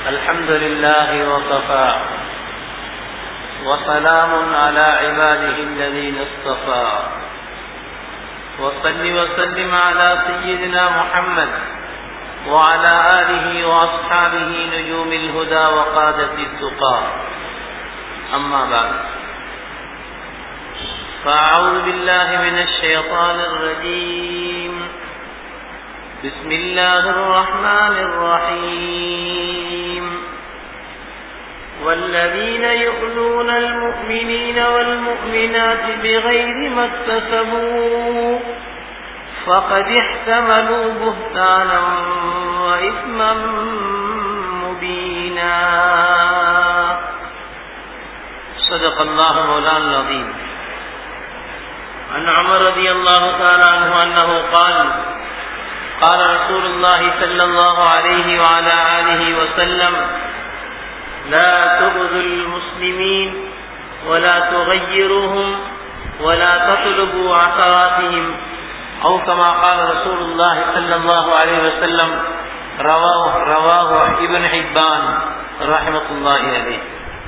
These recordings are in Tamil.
الحمد لله وكفى وسلام على عباده الذين اصطفى وصل وسلم على سيدنا محمد وعلى آله وأصحابه نجوم الهدى وقادة التقى أما بعد فأعوذ بالله من الشيطان الرجيم بسم الله الرحمن الرحيم والذين يؤذون المؤمنين والمؤمنات بغير ما اكتسبوا فقد احتملوا بهتانا وإثما مبينا صدق الله مولانا العظيم. عن عمر رضي الله تعالى عنه أنه قال قال رسول الله صلى الله عليه وعلى آله وسلم لا تؤذوا المسلمين ولا تغيروهم ولا تطلبوا عثراتهم أو كما قال رسول الله صلى الله عليه وسلم رواه ابن حبان رحمة الله عليه.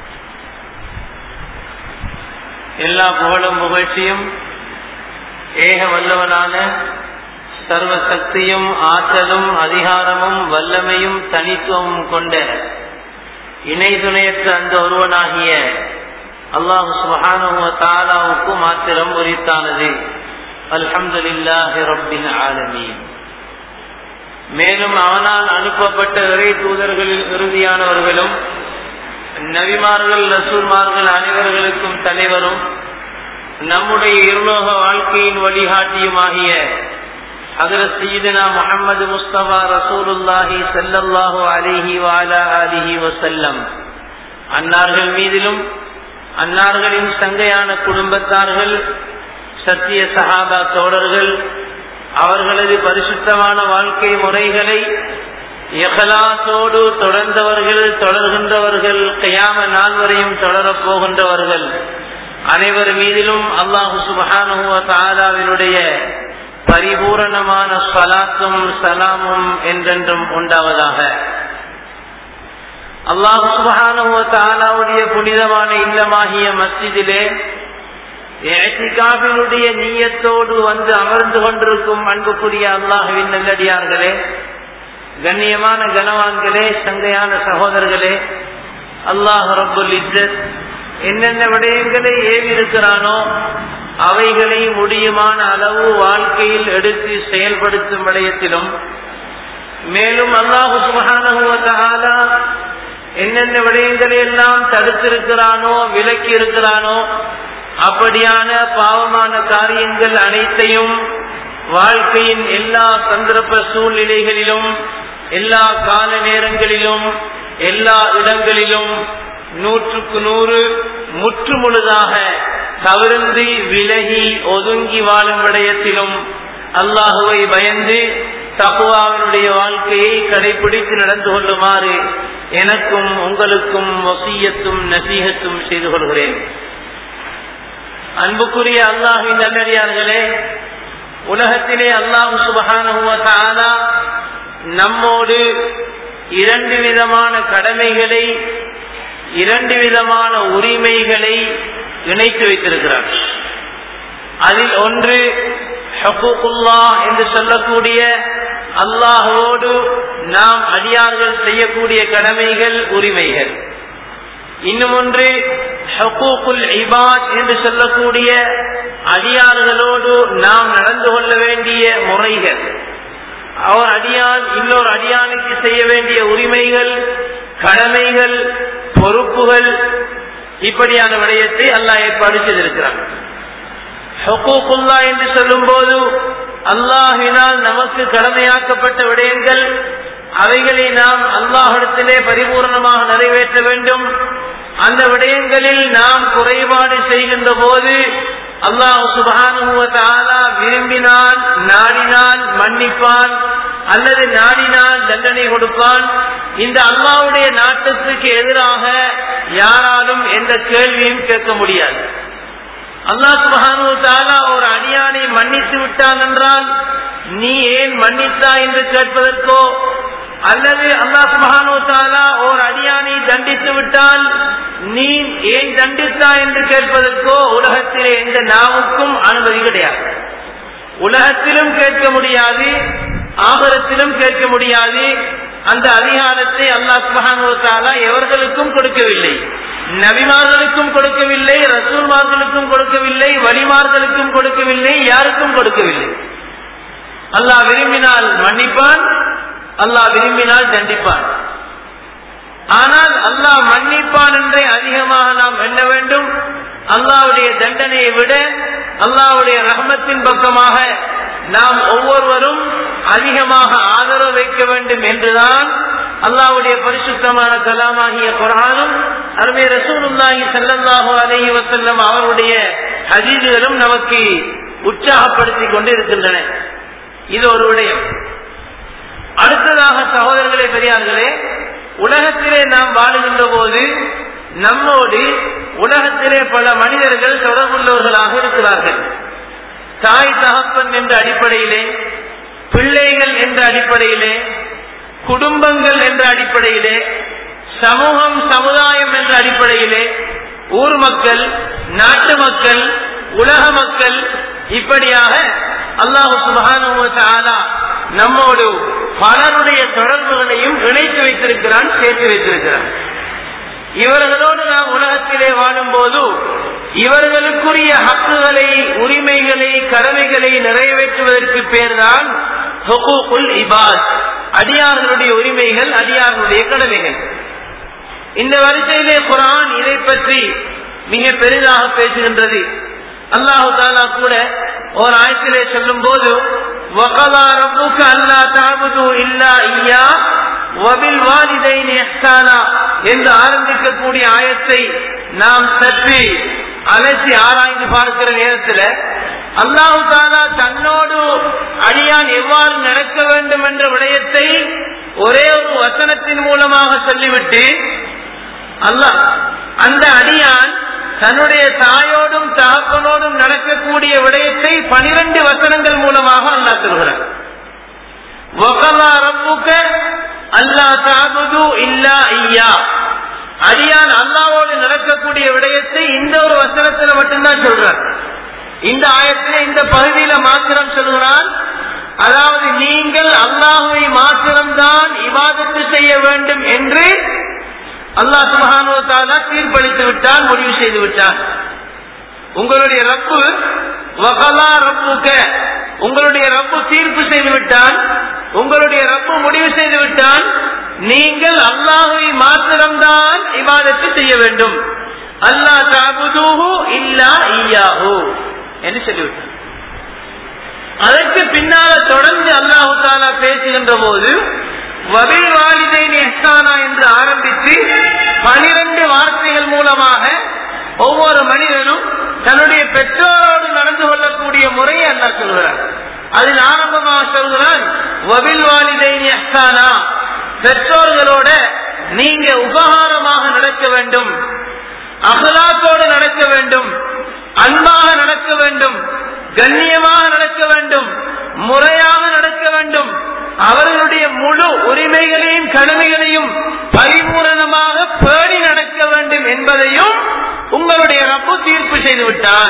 எல்லா புகழும் புகழ்ச்சியும் ஏக வல்லவனான சர்வ சக்தியும் ஆற்றலும் அதிகாரமும் வல்லமையும் தனித்துவமும் கொண்ட இணை துணையற்ற அந்த ஒருவனாகிய அல்லாஹ் சுப்ஹானஹு வ தஆலாவுக்கு மாத்திரம் உரித்தானது. அல்ஹம்துலில்லாஹி ரப்பில் ஆலமீன். மேலும் அவனால் அனுப்பப்பட்ட இறை தூதர்களில் இறுதியானவர்களும் நபிமார்கள் ரசூல்மார்கள் அனைவர்களுக்கும் தலைவரும் நம்முடைய இருலோக வாழ்க்கையின் வழிகாட்டியுமாகிய ஹஜ்ரத் சய்யிதுனா முஹம்மது முஸ்தபா ரசூலுல்லாஹி ஸல்லல்லாஹு அலைஹி வஅலா ஆலிஹி வஸல்லம் அன்னார்கள் மீதிலும் அன்னார்களின் சங்கையான குடும்பத்தார்கள் சத்திய சஹாபா தோழர்கள் அவர்களது பரிசுத்தமான வாழ்க்கை முறைகளை இஹ்லாஸோடு தொடர்ந்தவர்கள் தொடர்கின்றவர்கள் கியாம நாள் வரையும் தொடரப் போகின்றவர்கள் அனைவர் மீதிலும் அல்லாஹ் சுப்ஹானஹு வ தஆலாவினுடைய பரிபூரணமான ஸலாத்தும் ஸலாமும் என்றென்றும் உண்டாவதாக. அல்லாஹ் சுப்ஹானஹு வ தஆலாவுடைய புனிதமான இல்லமாகிய மஸ்ஜிதிலே இஅ்திகாஃபினுடைய நிய்யத்தோடு வந்து அமர்ந்து கொண்டிருக்கும் அன்புக்குரிய அல்லாஹ்வின் நல்லடியார்களே, கண்ணியமான கனவான்களே, சங்கையான சகோதரர்களே, அல்லாஹ் ரப்புல் இஸ்ஸத் என்னென்ன விடயங்களை ஏவி இருக்கிறானோ அவைகளை முடியுமான அளவு வாழ்க்கையில் எடுத்து செயல்படுத்தும் விடயத்திலும், மேலும் அல்லாஹ் சுப்ஹானஹு வ தஆலா என்னென்ன விடயங்களை எல்லாம் தடுத்திருக்கிறானோ விலக்கி இருக்கிறானோ அப்படியான பாவமான காரியங்கள் அனைத்தையும் வாழ்க்கையின் எல்லா சந்தர்ப்ப சூழ்நிலைகளிலும் எல்லா கால நேரங்களிலும் எல்லா இடங்களிலும் 100% முற்றுமுழுதாக தவிர்த்து விலகி ஒதுங்கி வாழும் விடயத்திலும் அல்லாஹுவை பயந்து தக்வாவினுடைய வாழ்க்கையை கடைபிடித்து நடந்து கொள்ளுமாறு எனக்கும் உங்களுக்கும் வசியத்தும் நசீஹத்தும் செய்து கொள்கிறேன். அன்புக்குரிய அல்லாஹ்வின் நல்லடியார்களே, உலகத்திலே அல்லாஹ் சுப்ஹானஹு வ தஆலா நம்மோடு 2 விதமான கடமைகளை 2 விதமான உரிமைகளை இணைத்து வைத்திருக்கிறார். அதில் ஒன்று ஹுக்கூக்குல்லாஹ் என்று சொல்லக்கூடிய அல்லாஹ்வோடு நாம் அடியார்கள் செய்யக்கூடிய கடமைகள் உரிமைகள். இன்னும் ஒன்று ஹுக்கூக்குல் இபாத் என்று சொல்லக்கூடிய அடியார்களோடு நாம் நடந்து கொள்ள வேண்டிய முறைகள். அவர் அடியான் இன்னொரு அடியானுக்கு செய்ய வேண்டிய உரிமைகள், கடமைகள், பொறுப்புகள், இப்படியான விடயத்தை அல்லாஹ் ஏற்பாடு செய்திருக்கிறார். ஹுக்கூக்குல்லாஹ் என்று சொல்லும் போது அல்லாஹ்வினால் நமக்கு கடமையாக்கப்பட்ட விடயங்கள், அவைகளை நாம் அல்லாஹ்விடத்திலே பரிபூர்ணமாக நிறைவேற்ற வேண்டும். அந்த விடயங்களில் நாம் குறைபாடு செய்கின்ற போது அல்லாஹ் சுப்ஹானஹு வ தஆலா விரும்பினால் நாடினால் மன்னிப்பான், அல்லது நாடினால் தண்டனை கொடுப்பான். இந்த அல்லாஹ்வுடைய நாட்டத்துக்கு எதிராக யாராலும் எந்த கேள்வியும் கேட்க முடியாது. அல்லாஹ் சுப்ஹானஹு வ தஆலா ஒரு அடியானை மன்னித்து விட்டான் என்றால் நீ ஏன் மன்னித்தாய் என்று கேட்பதற்கோ, அல்லது அல்லாஹ் சுப்ஹானஹு வ தஆலா ஒரு விட்டால் நீ ஏன் தண்டித்தா என்று கேட்பதற்கோ உலகத்திலே எந்த நாவுக்கும் அனுமதி கிடையாது. உலகத்திலும் கேட்க முடியாது, ஆகிரத்திலும் கேட்க முடியாது. அந்த அதிகாரத்தை அல்லாஹ் சுப்ஹானஹு வ தஆலா எவர்களுக்கும் கொடுக்கவில்லை. நபிமார்களுக்கும் கொடுக்கவில்லை, ரசூல்மார்களுக்கும் கொடுக்கவில்லை, வலிமார்களுக்கும் கொடுக்கவில்லை, யாருக்கும் கொடுக்கவில்லை. அல்லாஹ் விரும்பினால் மன்னிப்பான், அல்லாஹ் விரும்பினால் தண்டிப்பான். ஆனால் அல்லாஹ் மன்னிப்பான் என்றே அதிகமாக நாம் எண்ண வேண்டும். அல்லாஹ்வுடைய தண்டனையை விட அல்லாஹ்வுடைய ரஹ்மத்தின் பக்கமாக நாம் ஒவ்வொருவரும் அதிகமாக ஆதரவு வைக்க வேண்டும் என்றுதான் அல்லாஹ்வுடைய பரிசுத்தமான கலாமாகிய குர்ஆனும் அருமை ரசூலுல்லாஹி ஸல்லல்லாஹு அலைஹி வஸல்லம் அவருடைய ஹதீஸ்களும் நமக்கு உற்சாகப்படுத்திக் கொண்டு இருக்கின்றன. இது ஒரு விடயம். அடுத்ததாக சகோதரர்களே, பெரியார்களே, உலகத்திலே நாம் வாழுகின்ற போது நம்மோடு உலகத்திலே பல மனிதர்கள் தொடர்புள்ளவர்களாக இருக்கிறார்கள். தாய் தகப்பன் என்ற அடிப்படையிலே, பிள்ளைகள் என்ற அடிப்படையிலே, குடும்பங்கள் என்ற அடிப்படையிலே, சமூகம் சமுதாயம் என்ற அடிப்படையிலே, ஊர் மக்கள், நாட்டு மக்கள், உலக மக்கள், இப்படியாக அல்லாஹ் சுப்ஹானஹு வ தஆலா நம்மோடு பலருடைய தொடர்புகளையும் இணைத்து வைத்திருக்கிறான், சேர்த்து வைத்திருக்கிறான். இவர்களோடு நாம் உலகத்திலே வாழும் போது இவர்களுக்குரிய ஹக்குகளை, உரிமைகளை, கடமைகளை நிறைவேற்றுவதற்கு பேர்தான் ஹுகூகுல் இபாத், அடியார்களுடைய உரிமைகள், அடியார்களுடைய கடமைகள். இந்த வரிசையிலே குர்ஆன் இதை பற்றி மிக பெரிதாக பேசுகின்றது. அல்லாஹு தஆலா கூட ஒரு ஆயத்திலே சொல்லும் போது வகலா ரப்புக அல்லா தஅபுது இல்லா இய்யா வபில் வாலிதைனி இஹ்சானா என்று ஆரம்பிக்கக்கூடிய ஆயத்தை நாம் சற்று அலசி ஆராய்ந்து பார்க்கிற நேரத்தில் அல்லாஹு தஆலா தன்னோடு அடியான் எவ்வாறு நடக்க வேண்டும் என்ற விடயத்தை ஒரே ஒரு வசனத்தின் மூலமாக சொல்லிவிட்டு அல்லாஹ் அந்த அடியான் தன்னுடைய தாயோடும் தகப்பனோடும் நடக்கக்கூடிய விடயத்தை 12 வசனங்கள் மூலமாக அல்லாஹ் சொல்கிறார். வகலா ரப்புக அல்லா தஅபுது இல்லா இய்யா, அடியான் அல்லாஹ்வோடு நடக்கக்கூடிய விடயத்தை இந்த ஒரு வசனத்தில் மட்டும்தான் சொல்றார். இந்த ஆயத்திலே இந்த பகுதியில மாத்திரம் சொல்கிறான். அதாவது நீங்கள் அல்லாஹ்வை மாத்திரம்தான் இபாதத்து செய்ய வேண்டும் என்று அல்லாஹ் சுப்ஹானஹு வ தஆலா தீர்ப்பளித்து விட்டான், முடிவு செய்து விட்டான். உங்களுடைய ரப்பு வகலா ரப்புக, உங்களுடைய ரப்பு தீர்ப்பு செய்து விட்டான், உங்களுடைய ரப்பு முடிவு செய்து விட்டான், நீங்கள் அல்லாஹ்வை மாத்திரம்தான் இபாதத்து செய்ய வேண்டும். அல்லா தஅபுதுஹு இல்லா இய்யாஹு என்று சொல்லிவிட்டான். அதற்கு பின்னால தொடர்ந்து அல்லாஹ் தஆலா பேசுகின்ற போது வபில் வாலிதைனி இஹ்சானா என்று ஆரம்பித்து 12 வார்த்தைகள் மூலமாக ஒவ்வொரு மனிதனும் தன்னுடைய பெற்றோரோடு நடந்து கொள்ளக்கூடிய முறையை அல்லாஹ் சொல்கிறார். அதில் ஆரம்பமாக சொல்கிறான் வபில் வாலிதைனி இஹ்சானா, பெற்றோர்களோட நீங்க உபகாரமாக நடக்க வேண்டும், அஹ்லாக்கோடு நடக்க வேண்டும், அன்பாக நடக்க வேண்டும், கண்ணியமாக நடக்க வேண்டும், முறையாக நடக்க வேண்டும், அவர்களுடைய முழு உரிமைகளையும் கடமைகளையும் பரிபூரணமாக பேணி நடக்க வேண்டும் என்பதையும் உங்களுடைய ரப்பு தீர்ப்பு செய்து விட்டான்.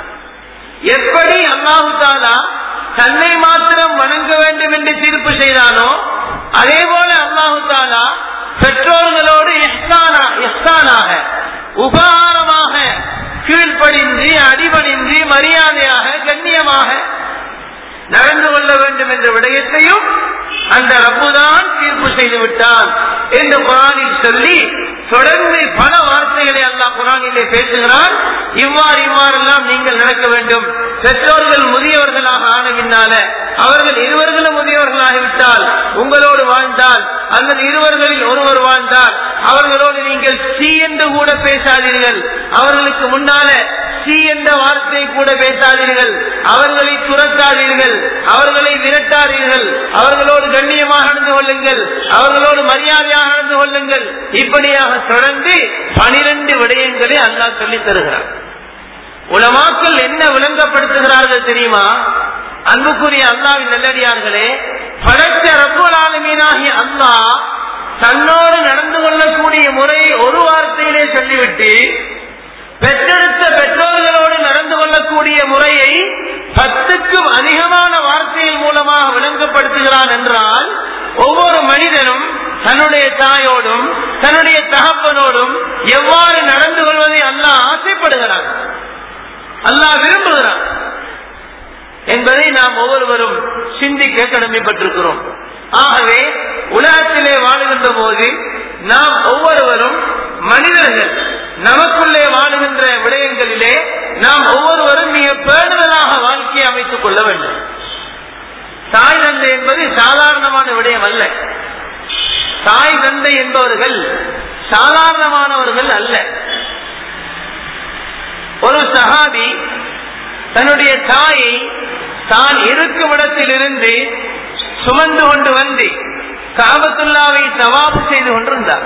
எப்படி அல்லாஹு தஆலா தன்னை மாத்திரம் வணங்க வேண்டும் என்று தீர்ப்பு செய்தானோ அதே போல அல்லாஹு தஆலா பெற்றோர்களோடு இஹ்சானாக உபகாரமாக கீழ்ப்படிந்து அடிபணிந்து மரியாதையாக கண்ணியமாக நடந்து கொள்ள வேண்டும் என்ற விடயத்தையும் அந்த ரப்புதான் தீர்ப்பு செய்து விட்டான் என்று குர்ஆனில் சொல்லி தொடர்ந்து பல வார்த்தைகளை அல்லாஹ் குர்ஆனிலே பேசுகிறான். இவ்வாறெல்லாம் நீங்கள் நடக்க வேண்டும். பெற்றோர்கள் முதியவர்களாக ஆன பின்னால அவர்கள் இருவர்களும் முதியவர்களாகிவிட்டால் உங்களோடு வாழ்ந்தால் அல்லது இருவர்களில் ஒருவர் வாழ்ந்தால் அவர்களோடு நீங்கள் சி என்று கூட பேசாதீர்கள், அவர்களுக்கு முன்னால சி என்ற வார்த்தை கூட பேசாதீர்கள், அவர்களை துரத்தாதீர்கள், அவர்களை விரட்டாதீர்கள், அவர்களோடு கண்ணியமாக நடந்து கொள்ளுங்கள், அவர்களோடு மரியாதையாக நடந்து கொள்ளுங்கள். இப்படியாக தொடர்ந்து 12 விடயங்களை அல்லாஹ் சொல்லித் தருகிறார். உலமாக்கள் என்ன விளங்கப்படுத்துகிறார்கள் தெரியுமா? அன்புக்குரிய அல்லாஹ்வின் நல்லடியார்களே, படைத்த ரப்புல் ஆலமீனாகிய அல்லாஹ் தன்னோடு நடந்து கொள்ளக்கூடிய முறையை ஒருவாறு முறையை சொல்லிவிட்டு பெற்றெடுத்த பெற்றோர்களோடு நடந்து கொள்ளக்கூடிய முறையை 10க்கும் அதிகமான வார்த்தைகள் மூலமாக விளங்கப்படுத்துகிறான் என்றால், ஒவ்வொரு மனிதனும் தன்னுடைய தாயோடும் தன்னுடைய தகப்பனோடும் எவ்வாறு நடந்து கொள்வதை அல்லாஹ் ஆசைப்படுகிறான், அல்லாஹ் விரும்புகிறான் என்பதை நாம் ஒவ்வொருவரும் சிந்திக்க கடமைப்பட்டிருக்கிறோம். ஆகவே உலகத்திலே வாழுகின்ற போது நாம் ஒவ்வொருவரும் மனிதர்கள், நமக்குள்ளே வாழுகின்ற விடயங்களிலே நாம் ஒவ்வொருவரும் மிக பேணுதலாக வாழ்க்கையை அமைத்துக் கொள்ள வேண்டும். தாய் தந்தை என்பது சாதாரணமான விடயம் அல்ல. தாய் தந்தை என்பவர்கள் சாதாரணமானவர்கள் அல்ல. ஒரு சஹாபி தன்னுடைய தாயை தான் இருக்கும் இடத்திலிருந்து சுமந்து கொண்டு வந்து காபத்துல்லாவை தவாபு செய்து கொண்டிருந்தார்.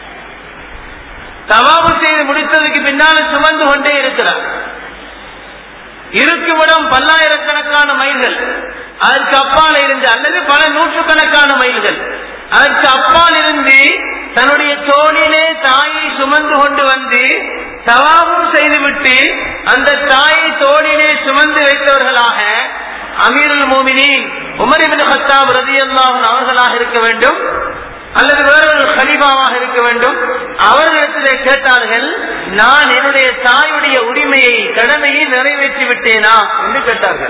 தவாபு செய்து முடித்ததுக்கு பின்னால் சுமந்து கொண்டே இருக்கிறார். இருக்குமிடம் பல்லாயிரக்கணக்கான மைல்கள், அதற்கு அப்பால் இருந்து, அல்லது பல நூற்றுக்கணக்கான மைல்கள், அதற்கு அப்பால் இருந்து தன்னுடைய தோளிலே தாயை சுமந்து கொண்டு வந்து தவாபும் செய்துவிட்டு அந்த தாயை தோளிலே சுமந்து வைத்தவர்களாக அமீருல் மோமினீன் உமர் இப்னு கத்தாப் ரலியல்லாஹு அன்ஹு அவர்களாக இருக்க வேண்டும், அல்லது வேறொரு கலீஃபாவாக இருக்க வேண்டும். அவர்களிடத்திலே கேட்டார்கள், நான் என்னுடைய தாயுடைய உரிமையை, கடமையை நிறைவேற்றி விட்டேனா என்று கேட்டார்கள்.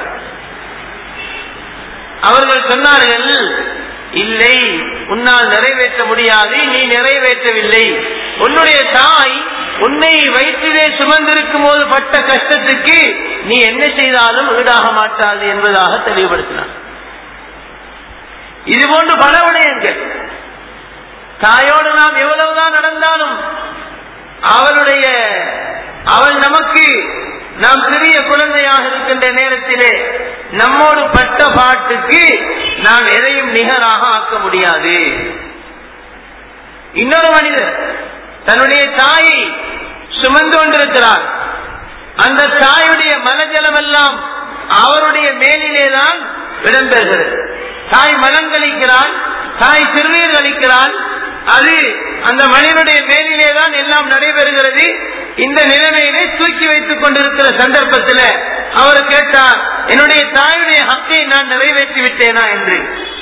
அவர்கள் சொன்னார்கள், இல்லை, உன்னால் நிறைவேற்ற முடியாது, நீ நிறைவேற்றவில்லை. உன்னுடைய தாய் உன்னை வயிற்றிலே சுமந்திருக்கும் போது பட்ட கஷ்டத்துக்கு நீ என்ன செய்தாலும் ஈடாக மாட்டாது என்பதாக தெளிவுபடுத்தினார். இதுபோன்று பல விடயங்கள். தாயோடு நாம் எவ்வளவுதான் நடந்தாலும் அவள் நமக்கு, நாம் சிறிய குழந்தையாக இருக்கின்ற நேரத்திலே நம்மோடு பட்ட பாட்டுக்கு நாம் எதையும் நிகராக ஆக்க முடியாது. இன்னொரு மனிதர் தன்னுடைய தாயை சுமந்து கொண்டிருக்கிறார். அந்த தாயுடைய மலஜலம் எல்லாம் அவருடைய மேலிலேதான் இடம்பெறுகிறது. தாய் மலம் கழிக்கிறாள், தாய் சிறுநீர் கழிக்கிறாள், அது அந்த மனிதனுடைய மேலிலேதான் எல்லாம் நடைபெறுகிறது. இந்த நிலைமையிலே தூக்கி வைத்துக் கொண்டிருக்கிற சந்தர்ப்பத்தில் அவர் கேட்டார், என்னுடைய தாயுடைய ஹக்கை நான் நிறைவேற்றி விட்டேனா என்று.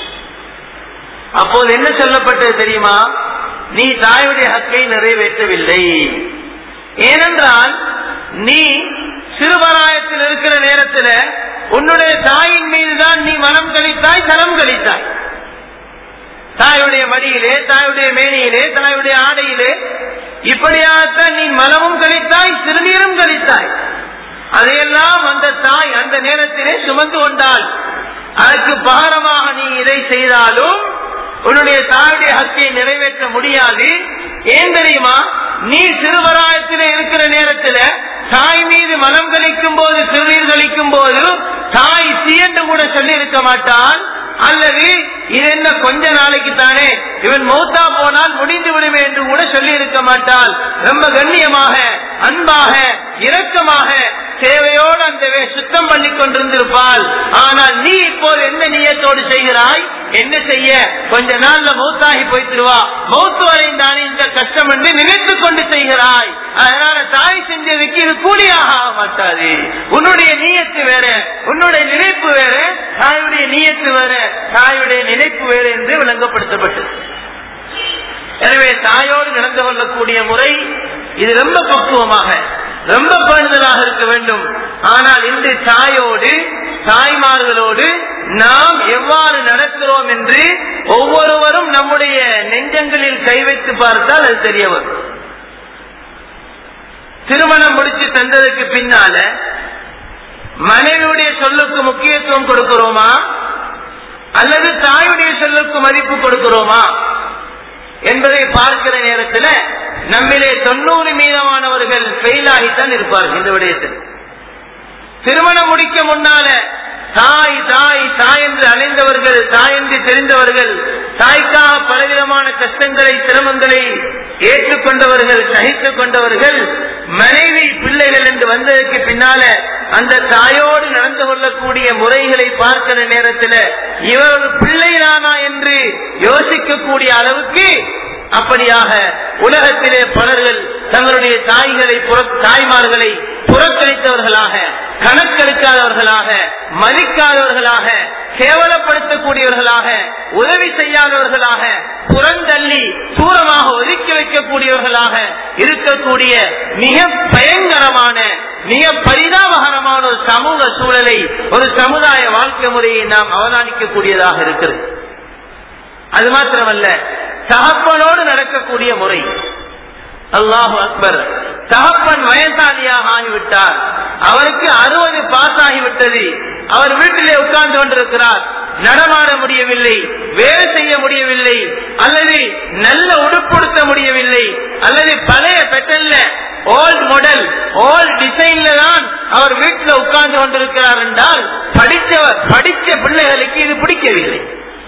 அப்போது என்ன சொல்லப்பட்டது தெரியுமா? நீ தாயுடைய ஹக்கை நிறைவேற்றவில்லை. ஏனென்றால் நீ சிறுவராயத்தில் இருக்கிற நேரத்தில் உன்னுடைய தாயின் மீதுதான் நீ மனம் கழித்தாய், தரம் கழித்தாய். தாயுடைய மடியிலே, தாயுடைய மேனியிலே, தாயுடைய ஆடையிலே, இப்படியாகத்தான் நீ மலமும் கழித்தாய், சிறுநீரும் கழித்தாய். அதையெல்லாம் அந்த தாய் அந்த நேரத்திலே சுமந்து கொண்டாள். அதற்கு பாரமாக நீ இதை செய்தாலும் உன்னுடைய தாயுடைய ஹக்கை நிறைவேற்ற முடியாது. ஏன் தெரியுமா? நீ சிறுவராயத்திலே இருக்கிற நேரத்தில் தாய் மீது மலம் கழிக்கும் போது, சிறுநீர் கழிக்கும் போது தாய் சீண்டு கூட சொல்லி இருக்க மாட்டாள். அல்லது இது என்ன கொஞ்ச நாளைக்கு தானே, இவன் மௌத்தா போனால் முடிந்து விடுமே என்று கூட சொல்லி இருக்க மாட்டாள். ரொம்ப கண்ணியமாக, அன்பாக, இரக்கமாக, தேவையோடு அந்த சுத்தம் பண்ணி கொண்டிருந்திருப்பாள். ஆனால் நீ இப்போது எந்த நியத்தோடு செய்கிறாய்? என்ன செய்ய, கொஞ்ச நாள்ல மௌத்தாகி போய்த்திருவா, மௌத்து வரைந்தானே இந்த கஷ்டம் என்று நினைத்துக் கொண்டு செய்கிறாய். அதனால தாய் செஞ்சதுக்கு இது கூலியாக ஆக மாட்டாது. உன்னுடைய நியத்து வேற, உன்னுடைய நினைப்பு வேற, தாயுடைய நியத்து வேற, தாயுடைய நினைப்பு வேற என்று விளங்கப்படுத்தப்பட்டது. எனவே தாயோடு நடந்து கொள்ளக்கூடிய முறை இது ரொம்ப பக்குவமாக, ரொம்ப பேணுதலாக இருக்க வேண்டும். ஆனால் இன்று தாயோடு, தாய்மார்களோடு நாம் எவ்வாறு நடக்கிறோம் என்று ஒவ்வொருவரும் நம்முடைய நெஞ்சங்களில் கை வைத்து பார்த்தால் அது தெரிய வரும். திருமணம் முடிச்சு தந்ததுக்கு பின்னால மனைவியுடைய சொல்லுக்கு முக்கியத்துவம் கொடுக்கிறோமா, அல்லது தாயுடைய சொல்லுக்கு மதிப்பு கொடுக்கிறோமா என்பதை பார்க்கிற நேரத்தில் நம்மிலே 90% ஃபெயிலாகித்தான் இருப்பார்கள் இந்த விடயத்தில். திருமணம் முடிக்க முன்னால தாய் தாய் தாய் என்று அலைந்தவர்கள், தாய் என்று தெரிந்தவர்கள், தாய்க்காக பலவிதமான கஷ்டங்களை, சிரமங்களை ஏற்றுக்கொண்டவர்கள், சகித்துக் கொண்டவர்கள், மனைவி பிள்ளைகள் என்று வந்ததற்கு பின்னால அந்த தாயோடு நடந்து கொள்ளக்கூடிய முறைகளை பார்க்கிற நேரத்தில் இவர் ஒரு பிள்ளைதானா என்று யோசிக்கக்கூடிய அளவுக்கு அப்படியாக உலகத்திலே பலர்கள் தங்களுடைய தாய்மார்களை புறக்கணித்தவர்களாக, கணக்கெடுக்காதவர்களாக, மதிக்காதவர்களாக, கேவலப்படுத்தக்கூடியவர்களாக, உதவி செய்யாதவர்களாக, புறந்தள்ளி தூரமாக ஒதுக்கி வைக்கக்கூடியவர்களாக இருக்கக்கூடிய மிக பயங்கரமான, மிக பரிதாபகரமான ஒரு சமூக சூழலை, ஒரு சமுதாய வாழ்க்கை முறையை நாம் அவதானிக்கக்கூடியதாக இருக்கிறது. அது மாத்திரமல்ல, தகப்பனோடு நடக்கக்கூடிய முறை. அல்லாஹு அக்பர். தகப்பன் வயசாளியாக ஆகிவிட்டார், அவருக்கு 60 பாஸ் ஆகிவிட்டது, அவர் வீட்டிலே உட்கார்ந்து கொண்டிருக்கிறார், நடமாட முடியவில்லை, வேலை செய்ய முடியவில்லை, அல்லது நல்ல உடுப்படுத்த முடியவில்லை, அல்லது பழைய பெட்டல்ல ஓல்ட் மாடல் ஓல்ட் டிசைன்ல தான் அவர் வீட்டில் உட்கார்ந்து கொண்டிருக்கிறார் என்றால் படித்த பிள்ளைகளுக்கு இது பிடிக்கவில்லை.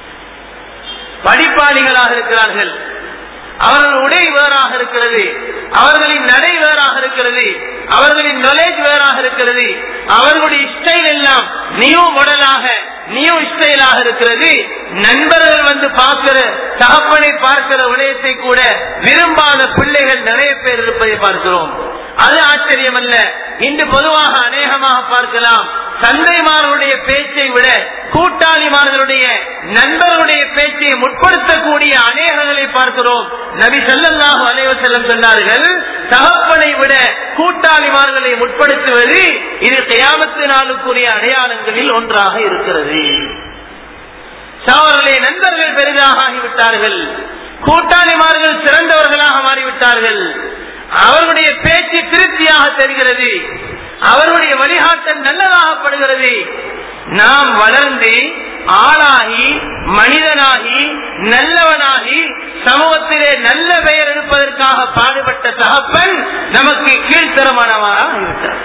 படிப்பாளிகளாக இருக்கிறார்கள், அவர்கள் உடை வேறாக இருக்கிறது, அவர்களின் நடை வேறாக இருக்கிறது, அவர்களின் நாலேஜ் வேறாக இருக்கிறது, அவர்களுடைய ஸ்டைல் எல்லாம் நியூ மாடலாக நியூ ஸ்டைலாக இருக்கிறது. நண்பர்கள் வந்து பார்க்கிற, தகப்பனை பார்க்கிற விடயத்தை கூட விரும்பாத பிள்ளைகள் நிறைய பேர் இருப்பதை பார்க்கிறோம். அது ஆச்சரியம் அல்ல. இன்று பொதுவாக அநேகமாக பார்க்கலாம், தந்தைமார்களுடைய பேச்சை விட கூட்டாளிமார்களுடைய, நண்பர்களுடைய பேச்சை முற்படுத்தக்கூடிய அநேகங்களை பார்க்கிறோம். நபி ஸல்லல்லாஹு அலைஹி வஸல்லம் சொன்னார்கள், தகப்பனை விட கூட்டாளிமார்களை முற்படுத்துவது இது கியாமத்து நாளுக்குரிய அடையாளங்களில் ஒன்றாக இருக்கிறது. சகோதரர்களே, நண்பர்கள் பெரிதாக ஆகிவிட்டார்கள், கூட்டாளிமார்கள் சிறந்தவர்களாக மாறிவிட்டார்கள், அவர்களுடைய பேச்சு திருப்தியாக தெரிகிறது, அவருடைய வழிகாட்டல் நல்லதாகப்படுகிறது. நாம் வளர்ந்து ஆளாகி மனிதனாகி நல்லவனாகி சமூகத்திலே நல்ல பெயர் எடுப்பதற்காக பாடுபட்ட தகப்பன் நமக்கு கீழ்த்தரமானவராக ஆகிவிட்டார்,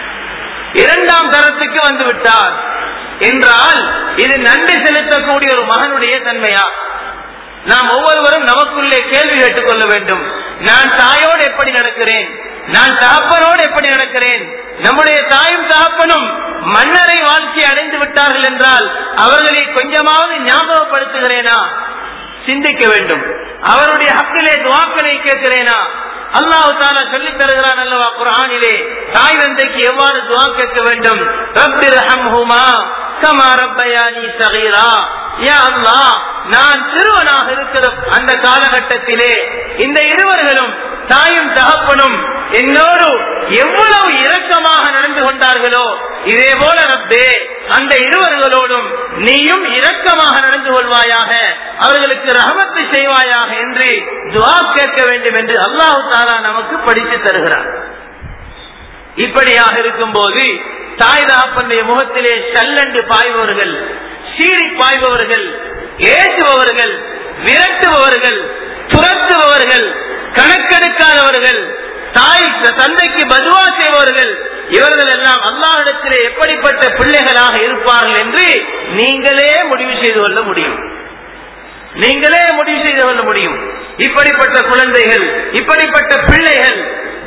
2ஆம் தரத்துக்கு வந்து விட்டார் என்றால் இது நன்றி செலுத்தக்கூடிய ஒரு மகனுடைய தன்மையா? நாம் ஒவ்வொருவரும் நமக்குள்ளே கேள்வி கேட்டுக் கொள்ள வேண்டும். நான் தாயோடு எப்படி நடக்கிறேன், நான் தகப்பனோடு எப்படி நடக்கிறேன்? நம்முடைய தாயும் தகப்பனும் மன்னரை வாழ்க்கை அடைந்து விட்டார்கள் என்றால் அவர்களை கொஞ்சமாவது ஞாபகப்படுத்துகிறேனா? சிந்திக்க வேண்டும். அவருடைய ஹக்கிலே துஆக்களை கேட்கிறேனா? அல்லாஹ் தஆலா சொல்லித் தருகிறான் அல்லவா குர்ஆனிலே, தாய் தந்தைக்கு எவ்வாறு துஆ கேட்க வேண்டும். ரப்பிர்ஹம்ஹுமா கமா ரப்பயானி ஸகீரா. யா அல்லாஹ், நான் சிறுவனாக இருக்கிற அந்த காலகட்டத்திலே இந்த இருவர்களும் தாயும் தகப்பனும் என்னோடு எவ்வளவு இரக்கமாக நடந்து கொண்டார்களோ இதே போல ரப்பே அந்த இருவர்களோடும் நீயும் இரக்கமாக நடந்து கொள்வாயாக, அவர்களுக்கு ரஹமத்து செய்வாயாக என்று துஆ கேட்க வேண்டும் என்று அல்லாஹ் தஆலா நமக்கு படித்து தருகிறார். இப்படியாக இருக்கும் போது தாய் தகப்பனுடைய முகத்திலே சல்லண்டு பாய்பவர்கள், சீறி பாய்பவர்கள், ஏசுபவர்கள், விரட்டுபவர்கள், துரத்துபவர்கள், கணக்கெடுக்காதவர்கள், தாய் தந்தைக்கு பதுவா செய்பவர்கள், இவர்கள் எல்லாம் அல்லாஹ்விடத்திலே எப்படிப்பட்ட பிள்ளைகளாக இருப்பார்கள் என்று நீங்களே முடிவு செய்து கொள்ள முடியும். நீங்களே முடிவு செய்து கொள்ள முடியும். இப்படிப்பட்ட குழந்தைகள், இப்படிப்பட்ட பிள்ளைகள்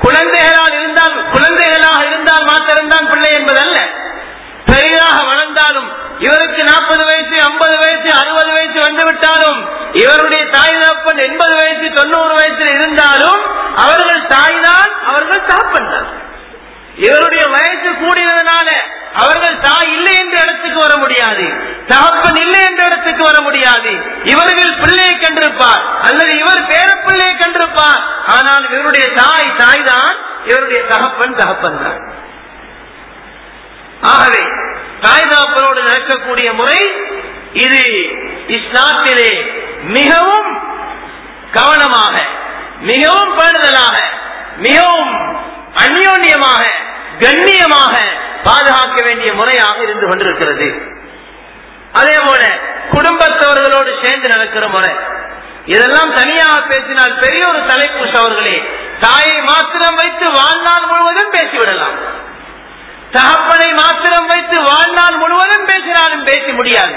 குழந்தைகளாக இருந்தால் மாத்திரம்தான் பிள்ளை என்பதல்ல. பெரிதாக வளர்ந்தாலும், இவருக்கு 40 வயசு 50 வயசு 60 வயசு வந்துவிட்டாலும், இவருடைய தாய் தகப்பன் 80 வயசு 90 வயசில் இருந்தாலும் அவர்கள் தாய்தான், அவர்கள் தகப்பன் தான். இவருடைய வயசு கூடியதனால அவர்கள் தாய் இல்லை என்ற இடத்துக்கு வர முடியாது, தகப்பன் இல்லை என்ற இடத்துக்கு வர முடியாது. இவர்கள் பிள்ளையை கண்டிருப்பார் அல்லது இவர் பேர பிள்ளையை கண்டிருப்பார், ஆனால் இவருடைய தாய் தான், இவருடைய தகப்பன் தான். ஆகவே தாய் தகப்பனோடு நடக்கக்கூடிய முறை இது இஸ்லாத்திலே மிகவும் கவனமாக, மிகவும் பேணுதலாக, மிகவும் அந்யோன்யமாக, கண்ணியமாக பாதுகாக்க வேண்டிய முறையாக இருந்து கொண்டிருக்கிறது. அதே போல குடும்பத்தவர்களோடு சேர்ந்து நடக்கிற முறை, இதெல்லாம் தனியாக பேசினால் பெரிய ஒரு தலைப்பு சவர்களே. தாயை மாத்திரம் வைத்து வாழ்நாள் முழுவதும் பேசிவிடலாம், தகப்பனை மாத்திரம் வைத்து வாழ்நாள் முழுவதும் பேசினாலும் பேச முடியாது.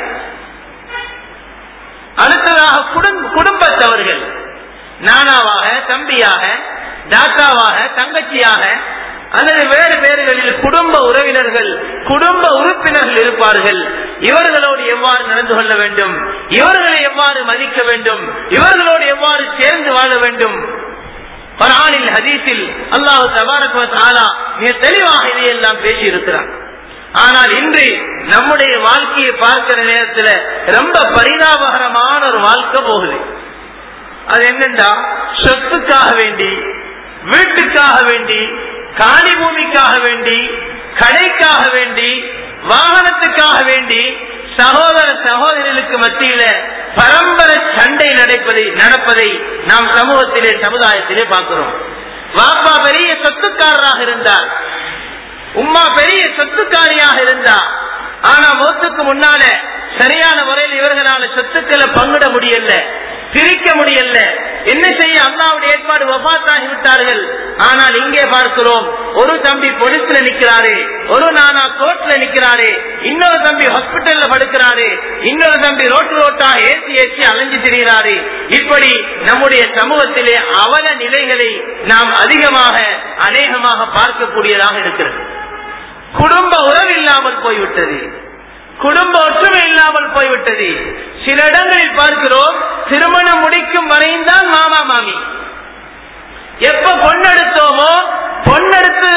அடுத்ததாக குடும்பத்தவர்கள், நானாவாக, தம்பியாக, தாத்தாவாக, தங்கச்சியாக அல்லது வேறு பேர்களில் குடும்ப உறவினர்கள், குடும்ப உறுப்பினர்கள் இருப்பார்கள். இவர்களோடு எவ்வாறு நடந்து கொள்ள வேண்டும், இவர்களை எவ்வாறு மதிக்க வேண்டும், இவர்களோடு எவ்வாறு சேர்ந்து வாழ வேண்டும், குர்ஆனில் ஹதீஸில் அல்லாஹ் தபாரக வ தஆலா மிக தெளிவாக இதையெல்லாம் பேசி இருக்கிறார். ஆனால் இன்று நம்முடைய வாழ்க்கையை பார்க்கிற நேரத்தில் ரொம்ப பரிதாபகரமான ஒரு வாழ்க்கை போகுது. அது என்னென்றா, சொத்துக்காக வேண்டி, வீட்டுக்காக வேண்டி, காணி பூமிக்காக வேண்டி, கடைக்காக வேண்டி, வாகனத்துக்காக வேண்டி சகோதர சகோதரிகளுக்கு மத்தியில பரம்பரை சண்டை நடப்பதை நாம் சமூகத்திலே சமுதாயத்திலே பார்க்கிறோம். வாப்பா பெரிய சொத்துக்காரராக இருந்தார், உம்மா பெரிய சொத்துக்காரியாக இருந்தார். ஆனா மௌத்துக்கு முன்னால சரியான முறையில் இவர்களால சொத்துக்களை பங்கிட முடியல, பிரிக்க முடியல. என்ன செய்ய, அல்லாஹ்வுடைய ஏற்பாடு வஃபாத்தாகி விட்டார்கள். ஆனால் இங்கே பார்க்கிறோம், ஒரு தம்பி பொலிஸ்ல நிக்கிறாரு, ஒரு நானா கோர்ட்ல நிக்கிறாரு, இன்னொரு தம்பி ஹாஸ்பிட்டல்ல படுக்கிறாரு, இன்னொரு தம்பி ரோட்டா ஏசி அலைஞ்சு திரிகிறாரு. இப்படி நம்முடைய சமூகத்திலே அவல நிலைகளை நாம் அநேகமாக பார்க்கக்கூடியதாக இருக்கிறது. குடும்ப உறவு இல்லாமல் போய்விட்டது, குடும்ப ஒற்றுமை இல்லாமல் போய்விட்டது. சில இடங்களில் பார்க்கிறோம், திருமணம் முடிக்கும் வரையும் மாமா மாமி. எப்ப பொண்ணெடுத்தோமோ, பொண்ணெடுத்தது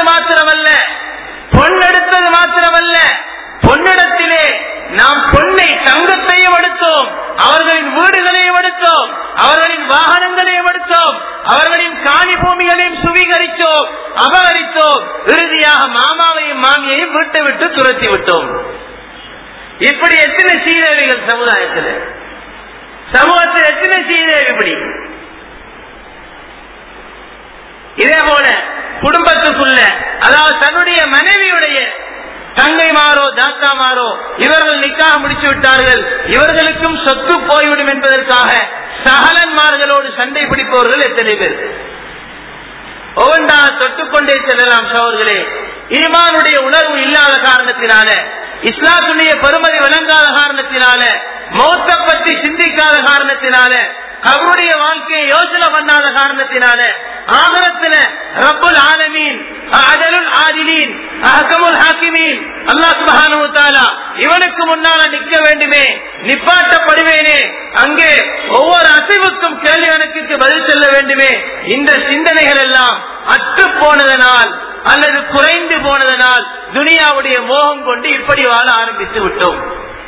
மாத்திரமல்ல, பொன்னிடத்திலே நாம் பொன்னை தங்கத்தையும் எடுத்தோம், அவர்களின் வீடுகளையும் எடுத்தோம், அவர்களின் வாகனங்களையும் எடுத்தோம், அவர்களின் காணி பூமிகளையும் சுவீகரித்தோம், அபகரித்தோம். இறுதியாக மாமாவையும் மாமியையும் விட்டு விட்டு துரத்தி விட்டோம். இப்படி எத்தனை சீரழிகள் சமுதாயத்தில் எத்தனை சீரழிவு. இப்படி இதே போல குடும்பத்துக்குள்ள, அதாவது தன்னுடைய மனைவியுடைய தங்கைமாரோ தாத்தாமாரோ இவர்கள் நிக்காக முடிச்சு விட்டார்கள், இவர்களுக்கும் சொத்து போய்விடும் என்பதற்காக சகலன்மார்களோடு சண்டை பிடிப்பவர்கள் எத்தனை பேர். ஒவ்வொன்றா தொட்டுக்கொண்டே செல்லலாம் சகோதரர்களே. ஈமானுடைய உணர்வு இல்லாத காரணத்தினால, இஸ்லாத்துடைய பெருமதி விளங்காத காரணத்தினால, மௌத்தை பற்றி சிந்திக்காத காரணத்தினால, அவருடைய வாழ்க்கையை யோசனை பண்ணாத காரணத்தினால, ஆகிரத்தில ரப்புல் ஆலமீன் அஜலுல் ஆதிலீன் அஹ்கமுல் ஹாக்கிமீன் அல்லாஹ் சுப்ஹானஹு வ தஆலா இவனுக்கு முன்னால நிற்க வேண்டுமே, நிப்பாட்டப்படுவேனே, அங்கே ஒவ்வொரு அசைவுக்கும் கேள்வி கணக்குக்கு பதில் சொல்ல வேண்டுமே, இந்த சிந்தனைகள் எல்லாம் அற்று போனதனால் அல்லது குறைந்து போனதனால் துனியாவுடைய மோகம் கொண்டு இப்படி வாழ ஆரம்பித்து விட்டோம்.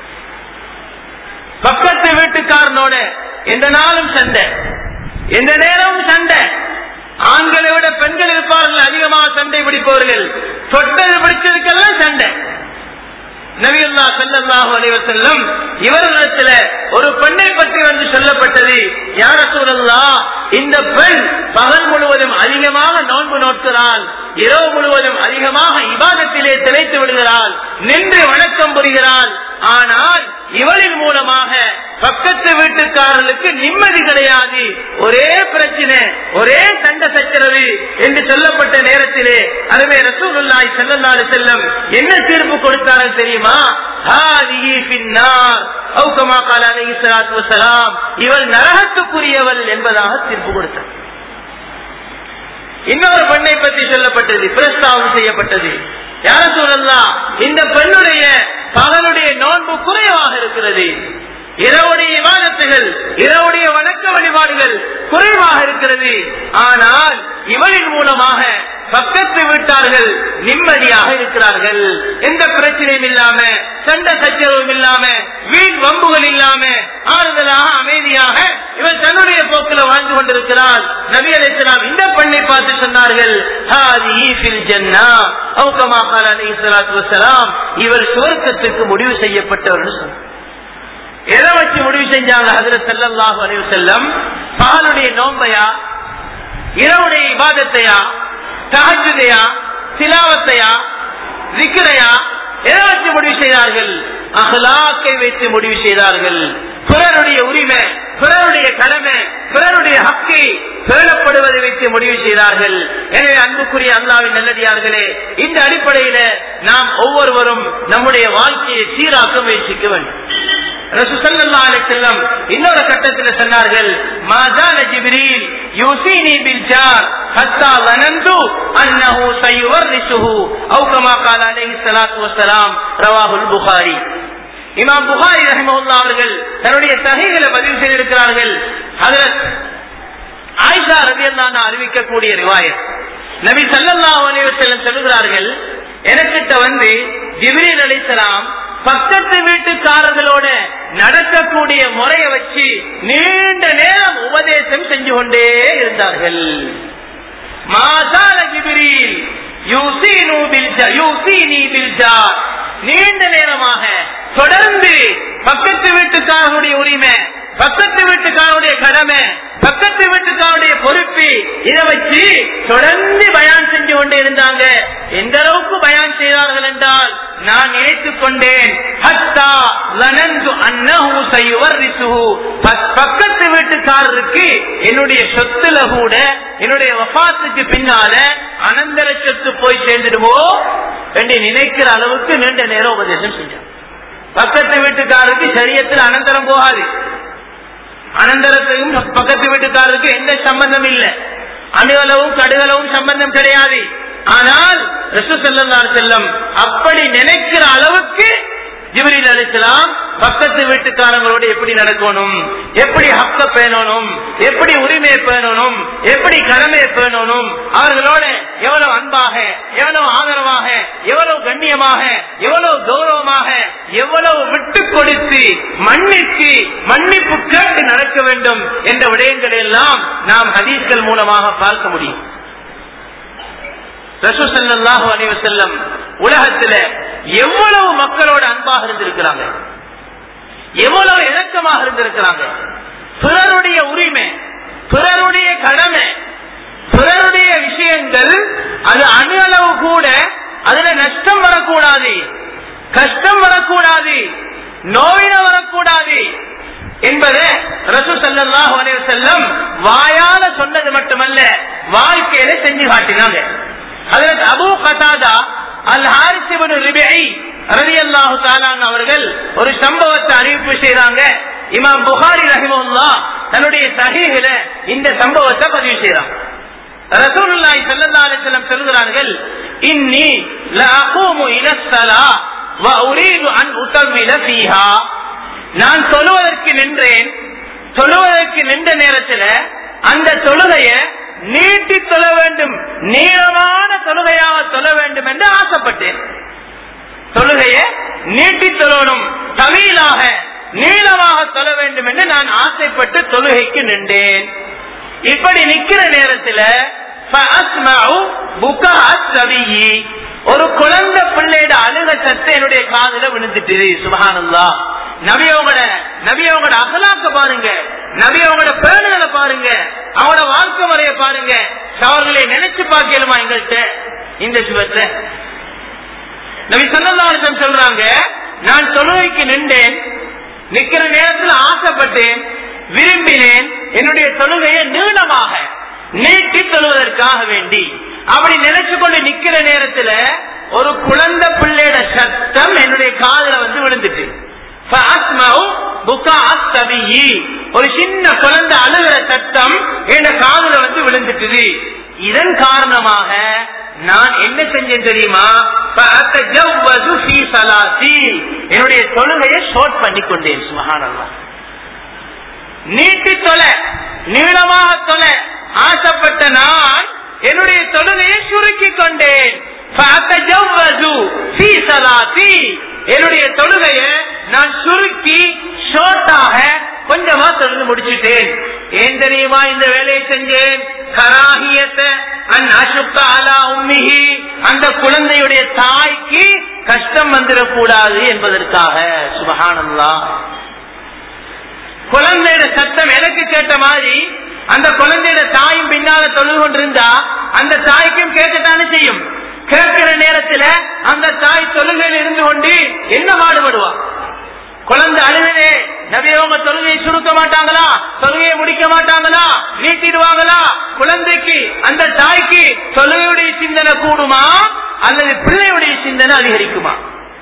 பக்கத்து வீட்டுக்காரனோட எந்த நாளும் சண்டை, எந்த நேரமும் சண்டை. ஆண்களை விட பெண்கள் இருப்பார்கள் அதிகமாக சண்டை பிடிப்பவர்கள். தொட்டது பிடிச்சதுக்கெல்லாம் சண்டை. நபியுல்லாஹ் ஸல்லல்லாஹு அலைஹி வஸல்லம் இவர்களிடத்தில் ஒரு பெண்ணை பற்றி வந்து சொல்லப்பட்டது, யா ரசூலல்லாஹ், இந்த பெண் பகல் முழுவதும் அதிகமாக நோன்பு நோக்கிறாள், இரவு முழுவதும் அதிகமாக இபாதத்திலே திளைத்து விடுகிறாள், நின்று வணக்கம் புரிகிறாள். ஆனால் இவளின் மூலமாக பக்கத்து வீட்டுக்காரர்களுக்கு நிம்மதி கிடையாது, ஒரே பிரச்சனை, ஒரே சண்டை சச்சரவு என்று சொல்லப்பட்ட நேரத்திலே அதுவே ரசூலுல்லாஹி ஸல்லல்லாஹு அலைஹி வஸல்லம் என்ன தீர்ப்பு கொடுத்தார்கள் தெரியுமா? ஹாதிஹி ஃபின்னார் அவு கமா கால அலைஹி ஸலாத்து வஸலாம், இவள் நரகத்துக்குரியவள் என்பதாக தீர்ப்பு கொடுத்தார். இன்னொரு பெண்ணை பற்றி சொல்லப்பட்டது, பிரஸ்தாபம் செய்யப்பட்டது. யா ரசூலல்லாஹ், இந்த பெண்ணுடைய பகலுடைய நோன்பு குறைவாக இருக்கிறது, இரவுடைய இபாதத்துகள், இரவுடைய வணக்க வழிபாடுகள் குறைவாக இருக்கிறது. ஆனால் இவளின் மூலமாக பக்கத்து வீட்டார்கள் நிம்மதியாக இருக்கிறார்கள், எந்த பிரச்சனையும் இல்லாம, சண்டை சச்சரவும் இல்லாம, வீண் வம்புகள் இல்லாம, ஆறுதலாக அமைதியாக இவள் தன்னுடைய போக்கில வாழ்ந்து கொண்டிருக்கிறாள். நபி அலைஹிஸ்ஸலாம் இந்த பெண்ணை பார்த்து சொன்னார்கள், ஹாதிஹி ஃபில் ஜன்னah அவு கமா கால அலைஹி ஸலாத்து வஸலாம், இவள் சுவர்க்கத்துக்கு முடிவு செய்யப்பட்டவர்கள் சொன்னார். எதை வச்சு முடிவு செஞ்சாங்க ஹஜ்ரத் ஸல்லல்லாஹு அலைஹி வஸல்லம்? பகலுடைய நோன்பையா, இரவுடைய இபாதத்தையா, தஹஜ்ஜுதையா, திலாவத்தையா, ஸிக்ரையா, எதை வச்சு முடிவு செய்தார்கள்? அஹ்லாக்கை வைத்து முடிவு செய்தார்கள். பிறருடைய உரிமை, பிறருடைய கடமை, பிறருடைய ஹக்கை பேணப்படுவதை வைத்து முடிவு செய்தார்கள். எனவே அன்புக்குரிய அல்லாஹ்வின் நல்லடியார்களே, இந்த அடிப்படையில நாம் ஒவ்வொருவரும் நம்முடைய வாழ்க்கையை சீராக்க முயற்சிக்க வேண்டும். ரசூல் ஸல்லல்லாஹு அலைஹி வஸல்லம் இன்னொரு கட்டத்தில் சொன்னார்கள், மாஸால ஜிப்ரீல் யூசினி பில் ஜார் ஹத்தா வனந்து அன்னஹு சயுவர்ரிசுஹு அவு கமா கால அலைஹி ஸலாத்து வஸலாம், ரவாஹுல் புகாரி. இமாம் புகாரி ரஹிமஹுல்லாஹ் அவர்கள் தன்னுடைய சஹீஹில பதிவு செய்திருக்கிறார்கள், ஹஜ்ரத் ஆயிஷா ரலியல்லாஹு அன்ஹா அறிவிக்கக்கூடிய ரிவாயத், நபி ஸல்லல்லாஹு அலைஹி வஸல்லம் சொல்கிறார்கள், எனக்கிட்ட வந்து ஜிப்ரீல் அலைஹிஸ்ஸலாம் பக்கத்து வீட்டுக்காரர்களோட நடக்கக்கூடிய முறையை வச்சு நீண்ட நேரம் உபதேசம் செஞ்சு கொண்டே இருந்தார்கள். மாசால ஜிப்ரீல் யூஸீனி பில் ஜார், நீண்ட நேரமாக தொடர்ந்து பக்கத்து வீட்டுக்காரனுடைய உரிமை, பக்கத்து வீட்டுக்காரனுடைய கடமை, பக்கத்து வீட்டுக்காரனுடைய பொறுப்பு, இதை வச்சு தொடர்ந்து பயான் செஞ்சு கொண்டே இருந்தாங்க. எந்த அளவுக்கு பயான் செய்தார்கள் என்றால், நான் நினைத்துக் கொண்டேன், பக்கத்து வீட்டுக்காரருக்கு என்னுடைய சொத்துல கூட என்னுடைய வஃபாத்துக்கு பின்னால அனந்தர சொத்து போய் சேர்ந்துடுவோ என்று நினைக்கிற அளவுக்கு நீண்ட நேரம் உபதேசம் செஞ்சார். பக்கத்து வீட்டுக்காரருக்கு ஷரியத்தில் அனந்தரம் போகாது, அனந்தரத்தையும் பக்கத்து வீட்டுக்காரருக்கு எந்த சம்பந்தம் இல்லை, அணுகளவும் கடுகளவும் சம்பந்தம் கிடையாது. ஆனால் ரசூல் ஸல்லல்லாஹு அலைஹி வஸல்லம் அப்படி நினைக்கிற அளவுக்கு ஜிப்ரீல் அலைஹிஸ்ஸலாம் பக்கத்து வீட்டுக்காரங்களோடு எப்படி நடக்கணும், எப்படி ஹக்க பேணணும், எப்படி உரிமையை பேணணும், எப்படி கடமையை பேணணும், அவர்களோட எவ்வளவு அன்பாக, எவ்வளவு ஆதரவாக, எவ்வளவு கண்ணியமாக, எவ்வளவு கௌரவமாக, எவ்வளவு விட்டு கொடுத்து மன்னிப்பு கேட்டு நடக்க வேண்டும் என்ற விடயங்களை எல்லாம் நாம் ஹதீஸ்கள் மூலமாக பார்க்க முடியும். ரசூல் ஸல்லல்லாஹு அலைஹி வஸல்லம் உலகத்துல எவ்வளவு மக்களோட அன்பாக இருந்திருக்கிறாங்க, எவ்வளவு இணக்கமாக இருந்திருக்கிறாங்க. பிறருடைய உரிமை, பிறருடைய கடமை, பிறருடைய விஷயங்கள் அது அணு அளவு கூட அதுல நஷ்டம் வரக்கூடாது, கஷ்டம் வரக்கூடாது, நோயின வரக்கூடாது என்பதை ரசூல் ஸல்லல்லாஹு அலைஹி வஸல்லம் வாயால சொன்னது மட்டுமல்ல, வாழ்க்கையில செஞ்சு காட்டினாங்க. ஹஜ்ரத் Abu Qatada al Harith ibn Ribi ரலியல்லாஹு தஆலா அவர்கள் ஒரு சம்பவத்தை அறிவிப்பு செய்றாங்க. இமாம் புகாரி ரஹிமஹுல்லாஹ் தன்னுடைய ஸஹீஹில இந்த சம்பவத்தை பதிவு செய்றாங்க. ரசூலுல்லாஹி ஸல்லல்லாஹு அலைஹி வஸல்லம் சொல்கிறார்கள், இன்னி லஅகூமு இலஸ்ஸலா வ உரீது அன் உதவ்வில ஃபீஹா, நான் தொழுவதற்கு நின்றேன், தொழுவதற்கு நின்ற நேரத்தில் அந்த தொழுகையை நீட்டி தொழ வேண்டும், நீளமான தொழுகையாக தொழ வேண்டும் என்று ஆசைப்பட்டேன். தொழுகையை நீட்டி தொழணும், தவீலாக நீளமாக தொழ வேண்டும் என்று நான் ஆசைப்பட்டு தொழுகைக்கு நின்றேன். இப்படி நிக்கிற நேரத்தில் ஒரு குழந்தை பிள்ளையோட அழுக சத்து என்னுடைய காதுல விழுந்துட்டு. சுப்ஹானல்லாஹ். நபியோட அகலாக்க பாருங்க, நபியோட பேணுகளை பாருங்க, அவனோட வாழ்க்கை முறையை பாருங்க. அவர்களை நினைச்சு பார்க்கலுமா எங்கள்கிட்ட இந்த சுபத்தை? நபி ஸல்லல்லாஹு அலைஹி வஸல்லம் சொல்றாங்க, நான் தொழுகைக்கு நின்றேன், நிக்கிற நேரத்தில் ஆசைப்பட்டேன், விரும்பினேன் என்னுடைய தொழுகையை நீளமாக நீட்டி தொழுவதற்காக வேண்டி. அப்படி நினைச்சு கொண்டு நிக்கிற நேரத்துல ஒரு குழந்தை பிள்ளையோட சத்தம் என்னுடைய காதுல வந்து விழுந்துட்டு. ஒரு சின்ன குழந்தை அழுகிற சத்தம் என் காதுல வந்து விழுந்துட்டு. இதன் காரணமாக நான் என்ன செஞ்சேன் தெரியுமா? என்னுடைய தொழுகையை ஷார்ட் பண்ணி கொண்டேன். சுப்ஹானல்லாஹ். நீட்டி தொலை, நீளமாக தொலை ஆசைப்பட்ட நான் என்னுடைய தொழுகையை சுருக்கி கொண்டேன். என்னுடைய தொழுகையை நான் சுருக்கி ஷார்ட்டாக கொஞ்சமா தொழுது முடிச்சுட்டேன். ஏன் தெரியுமா இந்த வேலையை செஞ்சேன்? கராஹியத்தை அந்த குழந்தையுடைய தாய்க்கு கஷ்டம் வந்துடக்கூடாது என்பதற்காக. சுப்ஹானல்லாஹ். குழந்தையோட சத்தம் எனக்கு கேட்ட மாதிரி அந்த குழந்தையோட தாயும் பின்னால தொழுது கொண்டிருந்தா அந்த தாய்க்கும் கேட்கத்தானே செய்யும். கேட்கிற நேரத்துல அந்த தாய் தொழுகையில் இருந்து கொண்டு என்ன பாடுபடுவா? குழந்தை அழுதே, நபியவங்க தொழுகையை சுருக்க மாட்டாங்களா? தொழுகையை முடிக்க மாட்டாங்களா? நீட்டிடுவாங்களா? குழந்தைக்கு அந்த தாய்க்கு தொழுகையுடைய சிந்தனை கூடுமா அல்லது பிள்ளையுடைய சிந்தனை அதிகரிக்குமா?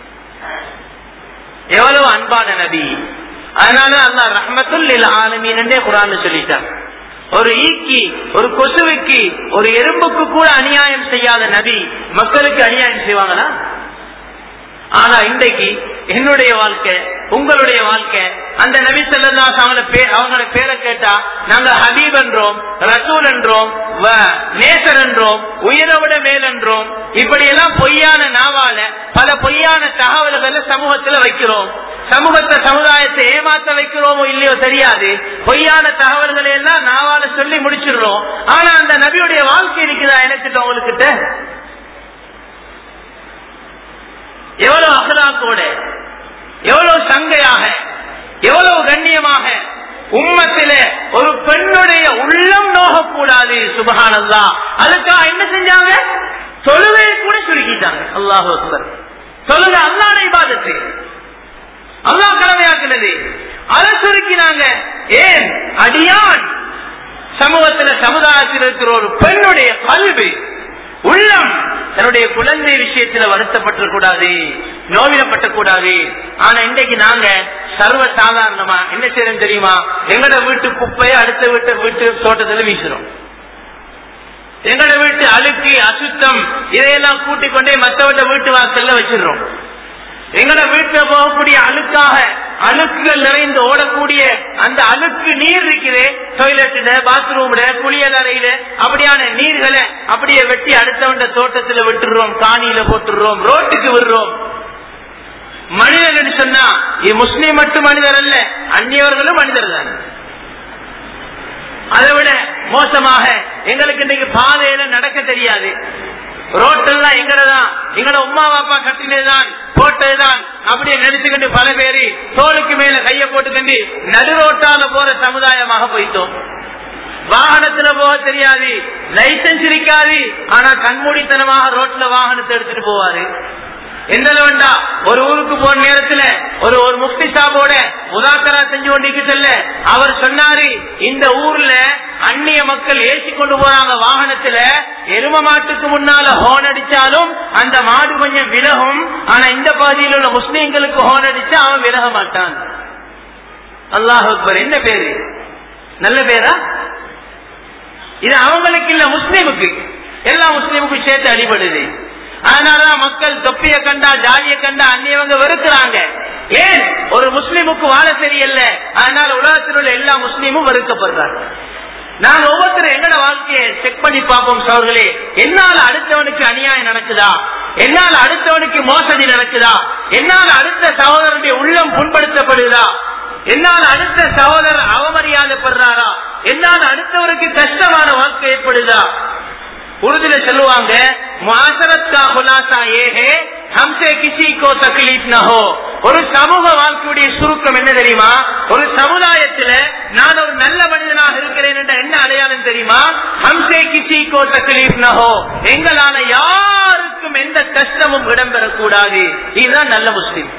எவ்வளவு அன்பான நபி! அதனால அல்லாஹ் ரஹ்மத்துல் லில் ஆலமீன் என்றே குர்ஆன்ல சொல்லிட்டார். ஒரு ஈக்கி, ஒரு கொசுவுக்கு, ஒரு எறும்புக்கு கூட அநியாயம் செய்யாத நபி மக்களுக்கு அநியாயம் செய்வாங்களா? ஆனா இன்றைக்கு என்னுடைய வாழ்க்கை, உங்களுடைய வாழ்க்கை. அந்த நபி ஸல்லல்லாஹு அவங்களோட பேரை கேட்டா நாங்க ஹபீப் என்றோம், ரசூல் என்றோம், நேசர் என்றோம், உயிரை விட மேல் என்றோம். இப்படி எல்லாம் பொய்யான நாவால பல பொய்யான தகவல்களை சமூகத்துல வைக்கிறோம். சமூகத்தை சமுதாயத்தை ஏமாத்த வைக்கிறோமோ இல்லையோ தெரியாது. பொய்யான தகவல்களை எல்லாம் நாவால சொல்லி முடிச்சிடுறோம். ஆனா அந்த நபியுடைய வாழ்க்கை இருக்குதா எனக்கு உங்களுக்கிட்ட? எவ்வளவு அகலாக்கோட, எவ்வளவு சங்கையாக, எவ்வளவு கண்ணியமாக உம்மத்தில ஒரு பெண்ணுடைய உள்ளம் நோகக்கூடாது. சுப்ஹானல்லாஹ். அதுக்காக என்ன செஞ்சாங்க? தொழுகையை கூட சுருக்கிட்டாங்க. அல்லாஹு அக்பர். தொழுகை அல்லாஹ்வுடைய இபாதத்து, அல்லாஹ் கடமையாக்குனது. அதை சுருக்கினாங்க. ஏன்? அடியான் சமூகத்தில் சமுதாயத்தில் இருக்கிற ஒரு பெண்ணுடைய கல்வி உள்ளம் தன்னுடைய குழந்தை விஷயத்துல வருத்தப்பட்டக்கூடாது, நோவிடப்பட்டக்கூடாது. ஆனா இன்றைக்கு நாங்க சர்வ சாதாரணமா என்ன செய்யறோம் தெரியுமா? எங்கட வீட்டு குப்பையை அடுத்த வீட்டு தோட்டத்துல வீசுறோம். எங்கட வீட்டு அழுக்கு அசுத்தம் இதையெல்லாம் கூட்டிக் கொண்டே மற்றவட்ட வீட்டு வாசல்ல வச்சிடறோம். எங்கட வீட்டுல போகக்கூடிய அழுக்குகள் நிறைந்து ஓடக்கூடிய அந்த அழுக்கு நீர் இருக்கிறே, டாய்லெட்ல, பாத்ரூம்ல, குளியல் அறையில அப்படியான நீர்களை அப்படியே வெட்டி அடுத்தவண்ட தோட்டத்துல விட்டுறோம், காணியில போட்டுறோம், ரோட்டுக்கு விடுறோம். மனிதர்கள் சொன்னா முஸ்லீம் மட்டும் மனிதர் அல்ல, அந்நியவர்களும் மனிதர் தான். அதை விட மோசமாக எங்களுக்கு இன்னைக்கு பாதையில நடக்க தெரியாது. ரோட்டெல்லாம் எங்கடதான், எங்கட உமா பாப்பா கட்டினதுதான், போட்டதுதான் அப்படியே நினைச்சுக்கிட்டு பல பேரு தோளுக்கு மேல கைய போட்டுக்கண்டு நடு ரோட்டால போற சமுதாயமாக போயிட்டோம். வாகனத்துல போக தெரியாது, லைசன்ஸ் இருக்காது, ஆனா கண்மூடித்தனமாக ரோட்ல வாகனத்தை எடுத்துட்டு போவாரு. எந்த வேண்டா ஒரு ஊருக்கு போன நேரத்துல ஒரு முஃப்தி சாபோட முதாக்கரா செஞ்சு கொண்டிருக்கு செல்ல அவர் சொன்னாரு, இந்த ஊர்ல அந்நிய மக்கள் ஏசி கொண்டு போறாங்க வாகனத்துல, எரும மாட்டுக்கு முன்னால ஹோன் அடிச்சாலும் அந்த மாடு கொஞ்சம் விலகும், ஆனா இந்த பகுதியில் உள்ள முஸ்லீம்களுக்கு ஹோன் அடிச்சா அவன் விலக மாட்டான். அல்லாஹ் அக்பர். என்ன பேரு? நல்ல பேரா? இது அவங்களுக்கு இல்ல, முஸ்லீமுக்கு. எல்லா முஸ்லீமுக்கும் சேர்த்து அடிபடுது. அதனாலதான் மக்கள் தொப்பிய கண்டா ஜாலிய கண்டா அந்நியவங்க வெறுக்கிறாங்க. ஏன்? ஒரு முஸ்லீமுக்கு வாழ தெரியல, அதனால உலகத்தில் உள்ள எல்லா முஸ்லீமும் வெறுக்கப்படுறாங்க. நாங்க ஒவ்வொருத்தரும் எங்கட வாழ்க்கையை செக் பண்ணி பார்ப்போம் சகோதரர்களே. என்னால அடுத்தவனுக்கு அநியாயம் நடக்குதா? என்னால அடுத்தவனுக்கு மோசடி நடக்குதா? என்னால அடுத்த சகோதரனுடைய உள்ளம் புண்படுத்தப்படுதா? என்னால அடுத்த சகோதரர் அவமரியாதைப்படுறாரா? என்னால அடுத்தவருக்கு கஷ்டமான வாழ்க்கை ஏற்படுதா? உறுதியில சொல்லுவாங்க, முஆஷரத் கா குலாசா ஏ ஹே ஹம்சே கிசி கோ தக்லீஃப் ந ஹோ. ஒரு சமூக வாழ்க்கையுடைய சுருக்கம் என்ன தெரியுமா? ஒரு சமுதாயத்துல நான் ஒரு நல்ல மனிதனாக இருக்கிறேன் என்ற என்ன அடையாளம் தெரியுமா? ஹம்சே கிசி கோ தக்லீஃப் ந ஹோ. எங்களால யாருக்கும் எந்த கஷ்டமும் இடம்பெறக்கூடாது. இதுதான் நல்ல முஸ்லிம்.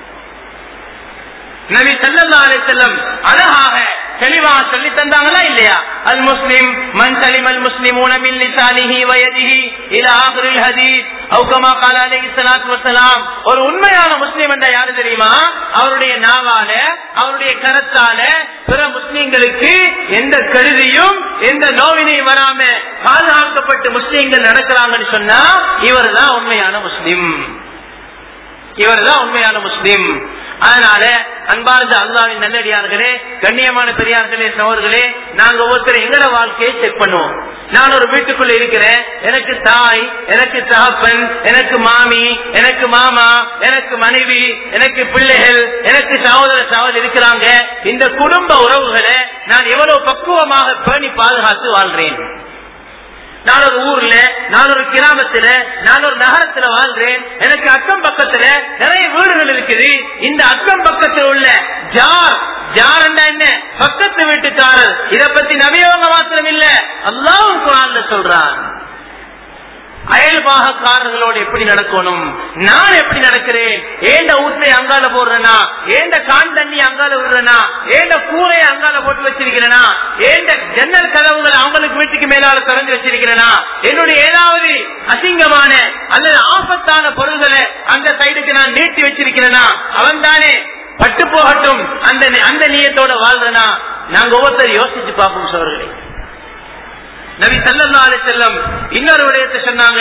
நபி ஸல்லல்லாஹு அலைஹி வஸல்லம் அழகாக தெளிவாக சொல்லி தந்தாங்களா இல்லையா? அல் முஸ்லிம் மன் சலிமல் முஸ்லிமூன மின் லிசானிஹி வ யதிஹி இலா ஆகிரில் ஹதீஸ் அவ் கமா قال அலைஹி ஸலாத்து வஸலாம். ஒரு உண்மையான முஸ்லிம் என்ற யாரு தெரியுமா? அவருடைய நாவால, அவருடைய கரத்தால பிற முஸ்லிம்களுக்கு எந்த கருதியும் எந்த நோவினையும் வராம பாதுகாக்கப்பட்டு முஸ்லிம்கள் நடக்கிறாங்கன்னு சொன்னா இவர்தான் உண்மையான முஸ்லிம். இவர்தான் உண்மையான முஸ்லிம். அதனால அன்பார்ந்த அல்லாஹ்வின் நல்லடியார்களே, கண்ணியமான பெரியார்களே, சகோதரர்களே, நாங்க ஒவ்வொருத்தரும் எங்கட வாழ்க்கையை செக் பண்ணுவோம். நான் ஒரு வீட்டுக்குள்ள இருக்கிறேன், எனக்கு தாய், எனக்கு தகப்பன், எனக்கு மாமி, எனக்கு மாமா, எனக்கு மனைவி, எனக்கு பிள்ளைகள், எனக்கு சகோதர சகோதரி இருக்கிறாங்க. இந்த குடும்ப உறவுகளை நான் எவ்வளவு பக்குவமாக பேணி பாதுகாத்து வாழ்றேன். நான் ஒரு ஊர்ல, நான் ஒரு கிராமத்துல, நான் ஒரு நகரத்துல வாழ்றேன். எனக்கு அக்கம் பக்கத்துல நிறைய வீடுகள் இருக்குது. இந்த அக்கம் பக்கத்தில் உள்ள ஜார் என்ன? பக்கத்து வீட்டுக்காரர். இதை பத்தி நபியவங்க மாத்திரம் இல்ல, அல்லாஹ் குர்ஆன்ல சொல்றான். அயல்பாகக்காரர்களோடு எப்படி நடக்கணும், நான் எப்படி நடக்கிறேன், ஏண்ட ஊற்றை அங்கால போடுறேனா, ஏண்ட கான் தண்ணி அங்கால விடுறேனா, ஏண்ட கூரையை அங்கால போட்டு வச்சிருக்கிறேனா, ஏண்ட ஜன்னல் கதவுகள் அவங்களுக்கு வீட்டுக்கு மேலால திறந்து வச்சிருக்கிறேனா, என்னுடைய ஏதாவது அசிங்கமான அல்லது ஆபத்தான பொருள்களை அந்த சைடுக்கு நான் நீட்டி வச்சிருக்கிறேனா, அவன் தானே பட்டு போகட்டும் அந்த நியத்தோட வாழ்றேனா? நாங்க ஒவ்வொருத்தர் யோசிச்சு பார்ப்போம் சோழர்களே. நபி ஸல்லல்லாஹு அலைஹி வஸல்லம் இன்னொரு விடயத்தை சொன்னாங்க.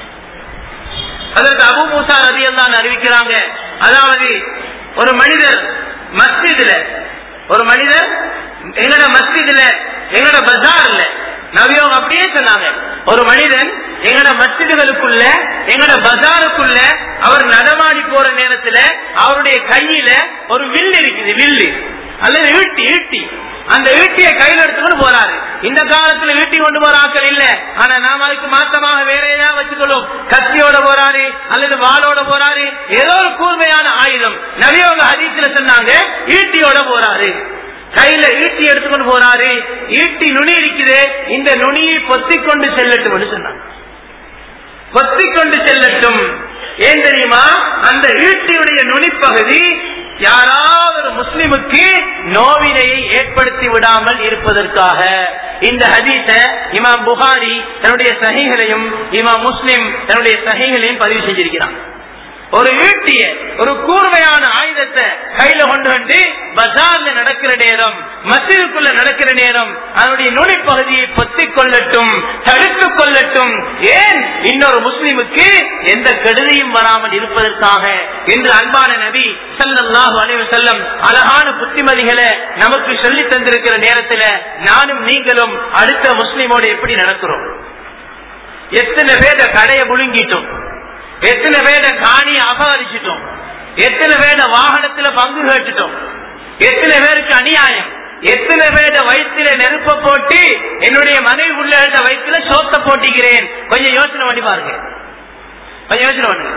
அதற்கு அபூ மூஸா ரலியல்லாஹு அன்ஹு அறிவிக்கிறாங்க, அதாவது ஒரு மனிதர் மஸ்ஜிதுல ஒரு மனிதர் எங்கட மஸ்ஜிதுல எங்கட பஜார்ல நபியோங்க அப்படியே சொன்னாங்க, ஒரு மனிதன் எங்கட மஸ்ஜிதுகளுக்குள்ள எங்கட பஜாருக்குள்ள அவர் நடமாடி போற நேரத்துல அவருடைய கையில ஒரு வில்லு இருக்குது, வில்லு அல்லது ஈட்டி, அந்த ஈட்டியை கையில் எடுத்துக்கொண்டு போறாரு. இந்த காலத்துல ஈட்டி கொண்டு போற ஆட்கள் இல்ல, ஆனா நாம அதுக்கு மாற்றமாக வேற ஏதாவது வச்சுக்கொள்ளும். கத்தியோட போறாரு அல்லது வாளோட போறாரு, ஏதோ ஒரு கூர்மையான ஆயுதம். நபியோங்க ஹதீஸ்ல சொன்னாங்க ஈட்டியோட போறாரு, கையில ஈட்டி எடுத்துக்கொண்டு போறாரு. ஈட்டி நுனி இருக்குது, இந்த நுனியை பொத்திக்கொண்டு செல்லட்டும் சொன்னாங்க. பொத்திக்கொண்டு செல்லட்டும். ஏன் தெரியுமா? அந்த ஈட்டியுடைய நுனிப்பகுதி யாராவது ஒரு முஸ்லிமுக்கு நோவினையை ஏற்படுத்தி விடாமல் இருப்பதற்காக. இந்த ஹதீஸ இமாம் புகாரி தன்னுடைய சஹீஹிலையும் இமாம் முஸ்லிம் தன்னுடைய சஹீஹிலையும் பதிவு செஞ்சிருக்கிறான். ஒரு ஈட்டிய ஒரு கூர்மையான ஆயுதத்தை கையில கொண்டு வந்து பஜார்ல நடக்கிற நேரம், மஸ்ஜிதுக்குள்ள நடக்கிற நேரம் அதனுடைய நுனிப்பகுதியை பொத்திக் கொள்ளட்டும், தடுத்துக் கொள்ளட்டும். ஏன்? இன்னொரு முஸ்லிமுக்கு எந்த கெடுதியும் வராமல் இருப்பதற்காக என்று அன்பான நபி ஸல்லல்லாஹு அலைஹி வஸல்லம் அழகான புத்திமதிகளை நமக்கு சொல்லி தந்திருக்கிற நேரத்துல நானும் நீங்களும் அடுத்த முஸ்லிமோடு எப்படி நடக்கிறோம்? எத்தனை பேர கடையை முழுங்கிட்டோம், எத்தனை பேர காணியை அபகரிச்சிட்டோம், எத்தனை பேர வாகனத்துல பங்கு கேட்டுட்டோம், எத்தனை பேருக்கு அநியாயம், எத்தனை பேர வயிற்றுல நெருப்ப போட்டு என்னுடைய மனைவி உள்ள வயிற்றுல சோத்த போட்டிக்கிறேன். கொஞ்சம் யோசனை பண்ணி பாருங்க, கொஞ்சம் யோசனை பண்ணுங்க.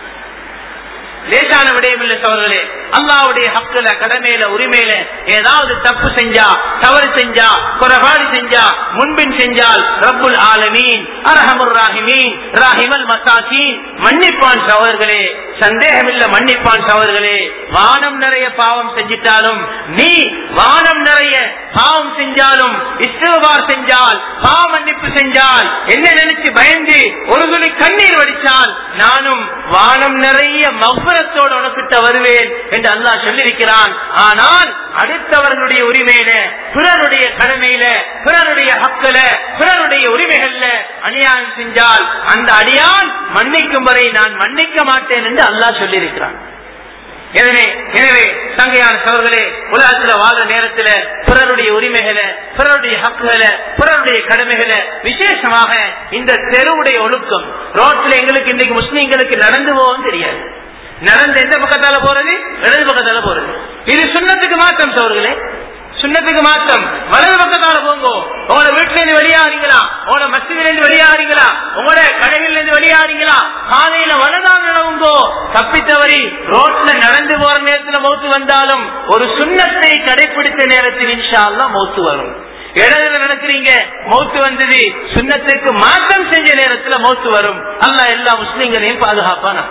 லேசான விடயம் இல்லை சோழர்களே. அல்லாஹ்வுடைய ஹக்குல, கடமையில, உரிமையில ஏதாவது தப்பு செஞ்சா, தவறு செஞ்சா, குறைபாடு செஞ்சா, முன்பின் செஞ்சால் ரப்புல் ஆலமீன் அர்ஹமுர் ராஹிமீன் ராஹிமல் மசாகீன் மன்னிப்பான் சகோதரர்களே, சந்தேகமில்ல மன்னிப்பான் சகோதரர்களே. வானம் நிறைய பாவம் செஞ்சிட்டாலும், நீ வானம் நிறைய பாவம் செஞ்சாலும், இஸ்திக்பார் செஞ்சால், பாவ மன்னிப்பு செஞ்சால், என்ன நினைச்சு பயந்து ஒரு துளி கண்ணீர் வடிச்சால் நானும் வானம் நிறைய மஃபிரத்தோடு உனக்கிட்ட வருவேன் என்று அல்லாஹ் சொல்லியிருக்கிறான். ஆனால் அடுத்தவர்களுடைய உரிமையில, பிறருடைய கடமையில, பிறருடைய ஹக்குல, பிறருடைய உரிமைகள்ல அநியாயம் செஞ்சால் அந்த அடியான் மன்னிக்கும் வரை நான் மன்னிக்க மாட்டேன் என்று அல்லாஹ் சொல்லியிருக்கிறான். எனவே தங்கையான சகோதரர்களே, உலகத்துல வாழ்ற நேரத்துல பிறருடைய உரிமைகளை, பிறருடைய ஹக்குகளை, பிறருடைய கடமைகளை, விசேஷமாக இந்த தெருவுடைய ஒழுக்கம், ரோட்ல எங்களுக்கு இன்னைக்கு முஸ்லீம்களுக்கு நடந்து போகவும் தெரியாது. நடந்து எந்த பக்கத்தால போறது? இடது பக்கத்தால போறது. இது சுன்னத்துக்கு மாற்றம் சகோதரர்களே, சுன்னத்துக்கு மாற்றம். வலது பக்கத்தால போங்க. உங்களோட வீட்டுல இருந்து வெளியாகிறீங்களா, உங்களோட மஸ்ஜிதில இருந்து வெளியாகிறீங்களா, உங்களோட கடைகள்ல இருந்து வெளியாகிறீங்களா, காலையில வலதாக நடவுங்கோ. தப்பித்தவரி ரோட்ல நடந்து போற நேரத்துல மௌத்து வந்தாலும் ஒரு சுன்னத்தை கடைபிடித்த நேரத்தில் இன்ஷா அல்லாஹ் மௌத்து வரும். இடத்துல நடக்கிறீங்க, மௌத்து வந்தது, சுன்னத்துக்கு மாற்றம் செஞ்ச நேரத்துல மௌத்து வரும். அல்லாஹ் எல்லா முஸ்லிம்களையும் பாதுகாப்பானா.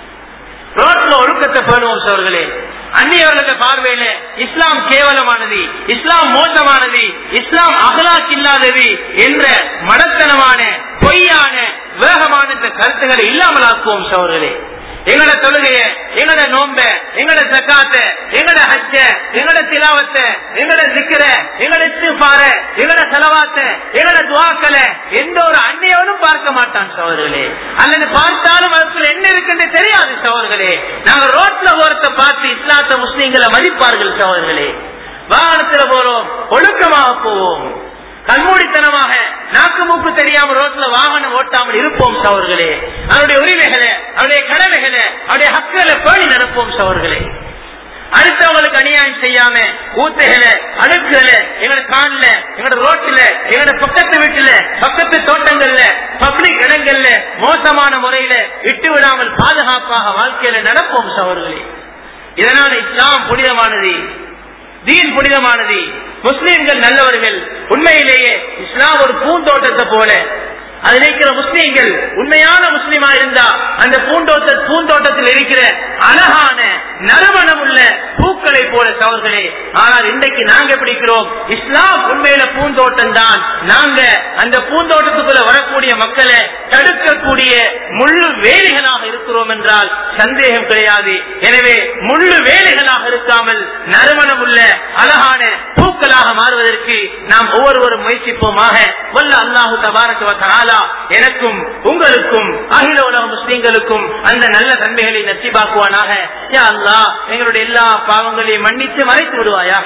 ரோட்ல ஒழுக்கத்தை பேணுவோம் சோர்களே. அந்நியவர்கள பார்வையில இஸ்லாம் கேவலமானது, இஸ்லாம் மோசமானது, இஸ்லாம் அகலாக் இல்லாதது என்ற மடத்தனமான பொய்யான வேகமான இந்த கருத்துக்களை இல்லாமலாக்குவோம் சோர்களே. எங்கட தொழுகைய, எங்கட நோம்ப, எங்கட ஜக்காத்த, எங்கட ஹஜ்ஜ, எங்கட திலாவத்த, எங்கட திக்ர, எங்கட இஸ்திக்பார, எங்கட ஸலவாத்த, எங்கட துஆக்கள எந்த ஒரு அந்நியவனும் பார்க்க மாட்டான் சகோதரர்களே. அல்லது பார்த்தாலும் அதுக்குள்ள என்ன இருக்குன்னு தெரியாது சகோதரர்களே. நாங்க ரோட்ல ஓரத்தை பார்த்து இஸ்லாத்த முஸ்லீம்களை மதிப்பார்கள் சகோதரர்களே. வாகனத்துல போறோம், ஒழுக்கமாக போவோம். கண்மூடித்தனமாக நாக்கு மூக்கு தெரியாமல் ரோட்ல வாகனம் ஓட்டாமல் இருப்போம் சகோதரர்களே. அவருடைய உரிமைகளை, அவருடைய கடமைகளை, அவருடைய ஹக்குகளை பேணி நடப்போம் சகோதரர்களே. அடுத்தவங்களுக்கு அநியாயம் செய்யாம ஊத்தைகளை, அழுக்குகளை எங்களோட கான்ல, எங்களோட ரோட்ல, எங்களோட பக்கத்து வீட்டுல, பக்கத்து தோட்டங்கள்ல, பப்ளிக் இடங்கள்ல மோசமான முறையில விட்டு விடாமல் பாதுகாப்பாக வாழ்க்கையில நடப்போம் சகோதரர்களே. இதனால இஸ்லாம் புனிதமானது, தீன் புனிதமானது, முஸ்லீம்கள் நல்லவர்கள். உண்மையிலேயே இஸ்லாம் ஒரு பூந்தோட்டத்தை போல. அது நினைக்கிற முஸ்லீம்கள் உண்மையான முஸ்லீமா இருந்தா அந்த பூந்தோட்டத்தில் இருக்கிற அழகான நறுமணம் உள்ள பூக்களை போல சகோதரர்களே. ஆனால் இன்றைக்கு நாங்க பிடிக்கிறோம், இஸ்லாம் உண்மையில பூந்தோட்டம் தான். நாங்க அந்த பூந்தோட்டத்துக்குள்ள வரக்கூடிய மக்களை தடுக்க இருக்கக்கூடிய முள்ளு வேலிகளாக இருக்கிறோம் என்றால் சந்தேகம் கிடையாது. எனவே முள்ளு வேலிகளாக இருக்காமல் நறுமணம் உள்ள அழகான பூக்களாக மாறுவதற்கு நாம் ஒவ்வொருவரும் முயற்சிப்போமாக. வல்ல அல்லாஹு தபாரக வ தஆலா எனக்கும் உங்களுக்கும் அகில உலக முஸ்லிம்களுக்கும் அந்த நல்ல தன்மைகளை நசீபாக்குவானாக. யா அல்லாஹ், எங்களுடைய எல்லா பாவங்களையும் மன்னித்து மறைத்து விடுவாயாக.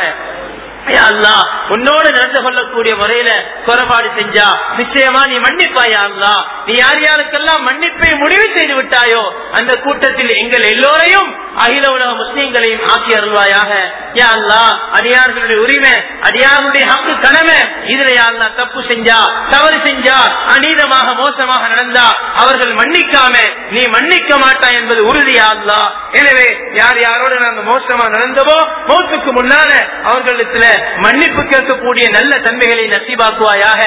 உன்னோடு நடந்து கொள்ளக்கூடிய முறையில குறைபாடு செஞ்சா நிச்சயமா நீ மன்னிப்பாயா அல்லாஹ். நீ யார் யாருக்கெல்லாம் மன்னிப்பை முடிவு செய்து விட்டாயோ அந்த கூட்டத்தில் எங்கள் எல்லோரையும் அகில உலக முஸ்லிம்களையும் ஆக்கி அருள்வாயாக. யா அல்லாஹ், அடியார்களுடைய உரிமை, அடியார்களுடைய ஹக்கு கடமை, இதுல யா அல்லாஹ் தப்பு செஞ்சா, தவறு செஞ்சா, அநீதமாக மோசமாக நடந்தா அவர்கள் மன்னிக்காம நீ மன்னிக்க மாட்டாய் என்பது உறுதியா அல்லாஹ். எனவே யார் யாரோடு நாங்கள் மோசமாக நடந்தவோ மௌத்துக்கு முன்னால அவர்களிடத்துல மன்னிப்பு கேட்கக்கூடிய நல்ல தன்மைகளை நசீபாக்குவாயாக.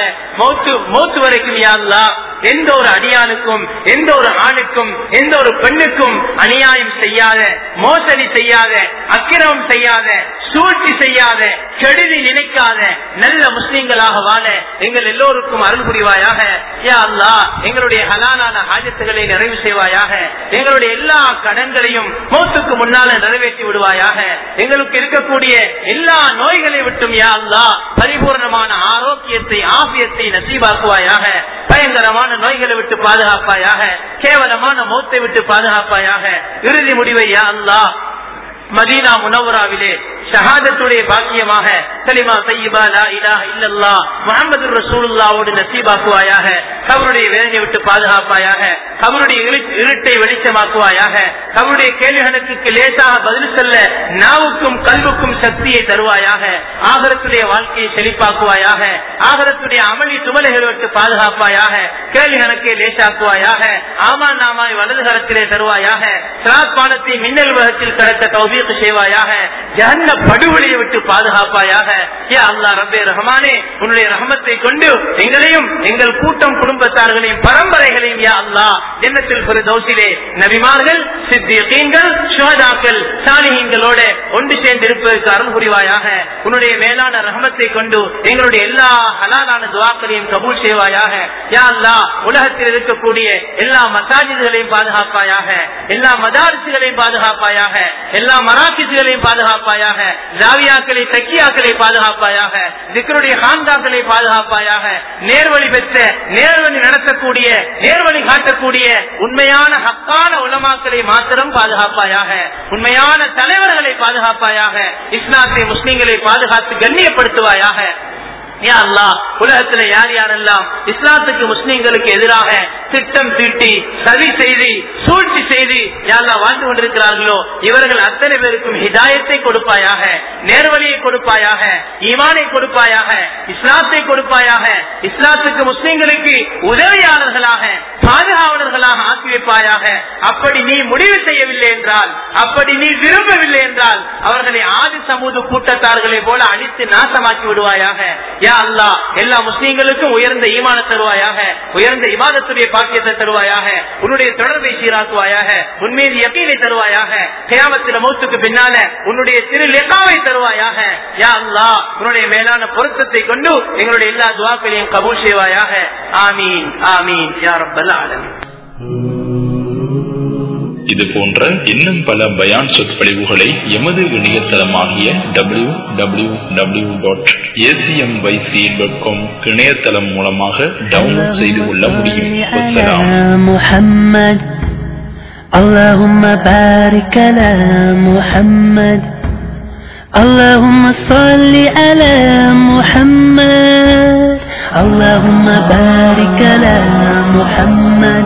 மௌத்து வரைக்கும் யா அல்லாஹ் எந்த ஒரு அடியானுக்கும், எந்த ஒரு ஆணுக்கும், எந்த ஒரு பெண்ணுக்கும் அநியாயம் செய்யாத, மோசடி செய்யாத, அக்கிரமம் செய்யாத, சூழ்ச்சி செய்யாத, கெடுதி நினைக்காத நல்ல முஸ்லிம்களாக வாழ எங்கள் எல்லோருக்கும் அருள் புரிவாயாக. யா அல்லாஹ், எங்களுடைய ஹலாலான ஹாஜத்துகளை நிறைவு செய்வாயாக. எங்களுடைய எல்லா கடன்களையும் மௌத்துக்கு முன்னால நிறைவேற்றி விடுவாயாக. எங்களுக்கு இருக்கக்கூடிய எல்லா நோய்களை விட்டும் யா அல்லாஹ் பரிபூர்ணமான ஆரோக்கியத்தை, ஆபியத்தை நசீபாக்குவாயாக. பயங்கரமான நோய்களை விட்டு பாதுகாப்பாயாக. கேவலமான மௌத்தை விட்டு பாதுகாப்பாயாக. இறுதி முடிவை யா அல்லாஹ் மதீனா முனவராவிலே ஷஹாதத்துடைய பாக்கியமாக கலிமா தய்யிபா லா இலாஹ இல்லல்லாஹ் முஹம்மதுர் ரசூலுல்லாஹ்வோடு நசீபாக்குவாயாக. கபருடைய வேதனை விட்டு பாதுகாப்பாயாக. கபருடைய இருட்டை வெளிச்சமாக்குவாயாக. கபருடைய கேள்விகளுக்கு லேசாக பதில் சொல்ல நாவுக்கும் கல்வுக்கும் சக்தியை தருவாயாக. ஆகரத்துடைய வாழ்க்கையை செழிப்பாக்குவாயாக. ஆகரத்துடைய அமளி துமலைகளை விட்டு பாதுகாப்பாயாக. கேள்விகளுக்கே லேசாக்குவாயாக. ஆமா நாமாய் வலது கரத்திலே தருவாயாக. சிராத் பாலத்தை மின்னல் உலகத்தில் கடக்க தௌபீக் செய்வாயாக. ஜஹன்னம் படுகொலியை விட்டு பாதுகாப்பாயாக. யா அல்லாஹ் ரப்பே ரஹ்மானே, உன்னுடைய ரஹமத்தை கொண்டு எங்களையும் எங்கள் கூட்டம் குடும்பத்தார்களையும் பரம்பரைகளையும் யா அல்லாஹ் ஜன்னத்துல் ஃபிர்தௌஸிலே நபிமார்கள், சித்தீகீன்கள், ஷுஹதாக்கள், சாலிஹீன்களோடு ஒன்று சேர்ந்து இருப்பதற்கு அருள் புரிவாயாக. உன்னுடைய மேலான ரஹமத்தை கொண்டு எங்களுடைய எல்லா ஹலாலான துஆக்களையும் கபூல் செய்வாயாக. யா அல்லாஹ், உலகத்தில் இருக்கக்கூடிய எல்லா மசாஜிதுகளையும் பாதுகாப்பாயாக. எல்லா மதாரிசுகளையும் பாதுகாப்பாயாக. எல்லா மராக்கிஸ்களையும் பாதுகாப்பாயாக. ஜாவியாக்களை, தக்கியாக்களை பாதுகாப்பாயாக. திக்ருடைய ஹான்காக்களை பாதுகாப்பாயாக. நேர்வழி பெற்ற, நேர்வழி நடத்தக்கூடிய, நேர்வழி காட்டக்கூடிய உண்மையான ஹக்கான உலமாக்களை மாத்திரம் பாதுகாப்பாயாக. உண்மையான தலைவர்களை பாதுகாப்பாயாக. இஸ்லாத்தை, முஸ்லிம்களை பாதுகாத்து கண்ணியப்படுத்துவாயாக. யா அல்லாஹ், உலகத்துல யார் யாரெல்லாம் இஸ்லாத்துக்கு முஸ்லிம்களுக்கு எதிராக திட்டம் தீட்டி, சதி செய்து, சூழ்ச்சி செய்து யாரெல்லாம் வாழ்ந்து கொண்டிருக்கிறார்களோ இவர்கள் அத்தனை பேருக்கும் ஹிதாயத்தை கொடுப்பாயாக. நேர்வழியை கொடுப்பாயாக. ஈமானை கொடுப்பாயாக. இஸ்லாத்தை கொடுப்பாயாக. இஸ்லாத்துக்கு முஸ்லிம்களுக்கு உதவியாளர்களாக, பாதுகாவலர்களாக ஆக்கி வைப்பாயாக. அப்படி நீ முடிவு செய்யவில்லை என்றால், அப்படி நீ விரும்பவில்லை என்றால் அவர்களை ஆதி சமூக கூட்டத்தார்களை போல அழித்து நாசமாக்கி விடுவாயாக. யா அல்லாஹ், எல்லா முஸ்லிம்களுக்கும் உயர்ந்த ஈமான தருவாயாக. உயர்ந்த இபாதத்துடைய பாக்கியத்தை தருவாயாக. உன்னுடைய தொடர்பை சீராக்குவாயாக. உன்மீது யகீனை தருவாயாக. கியாமத்தில் மௌத்துக்கு பின்னால உன்னுடைய திரு லிகாவை தருவாயாக. யா அல்லாஹ், உன்னுடைய மேலான பொருத்தத்தை கொண்டு எங்களுடைய எல்லா துஆக்களையும் கபூல் செய்வாயாக. ஆமீன், ஆமீன் யா ரப்பல் ஆலமீன். இது போன்ற இன்னும் பல பயான் சொற்பொழிவுகளை எமது இணையதளமாகிய www.acmyc.com இணையதளம் மூலமாக டவுன்லோட் செய்து கொள்ள முடியும். اللهم بارك على محمد اللهم صل على محمد اللهم بارك على محمد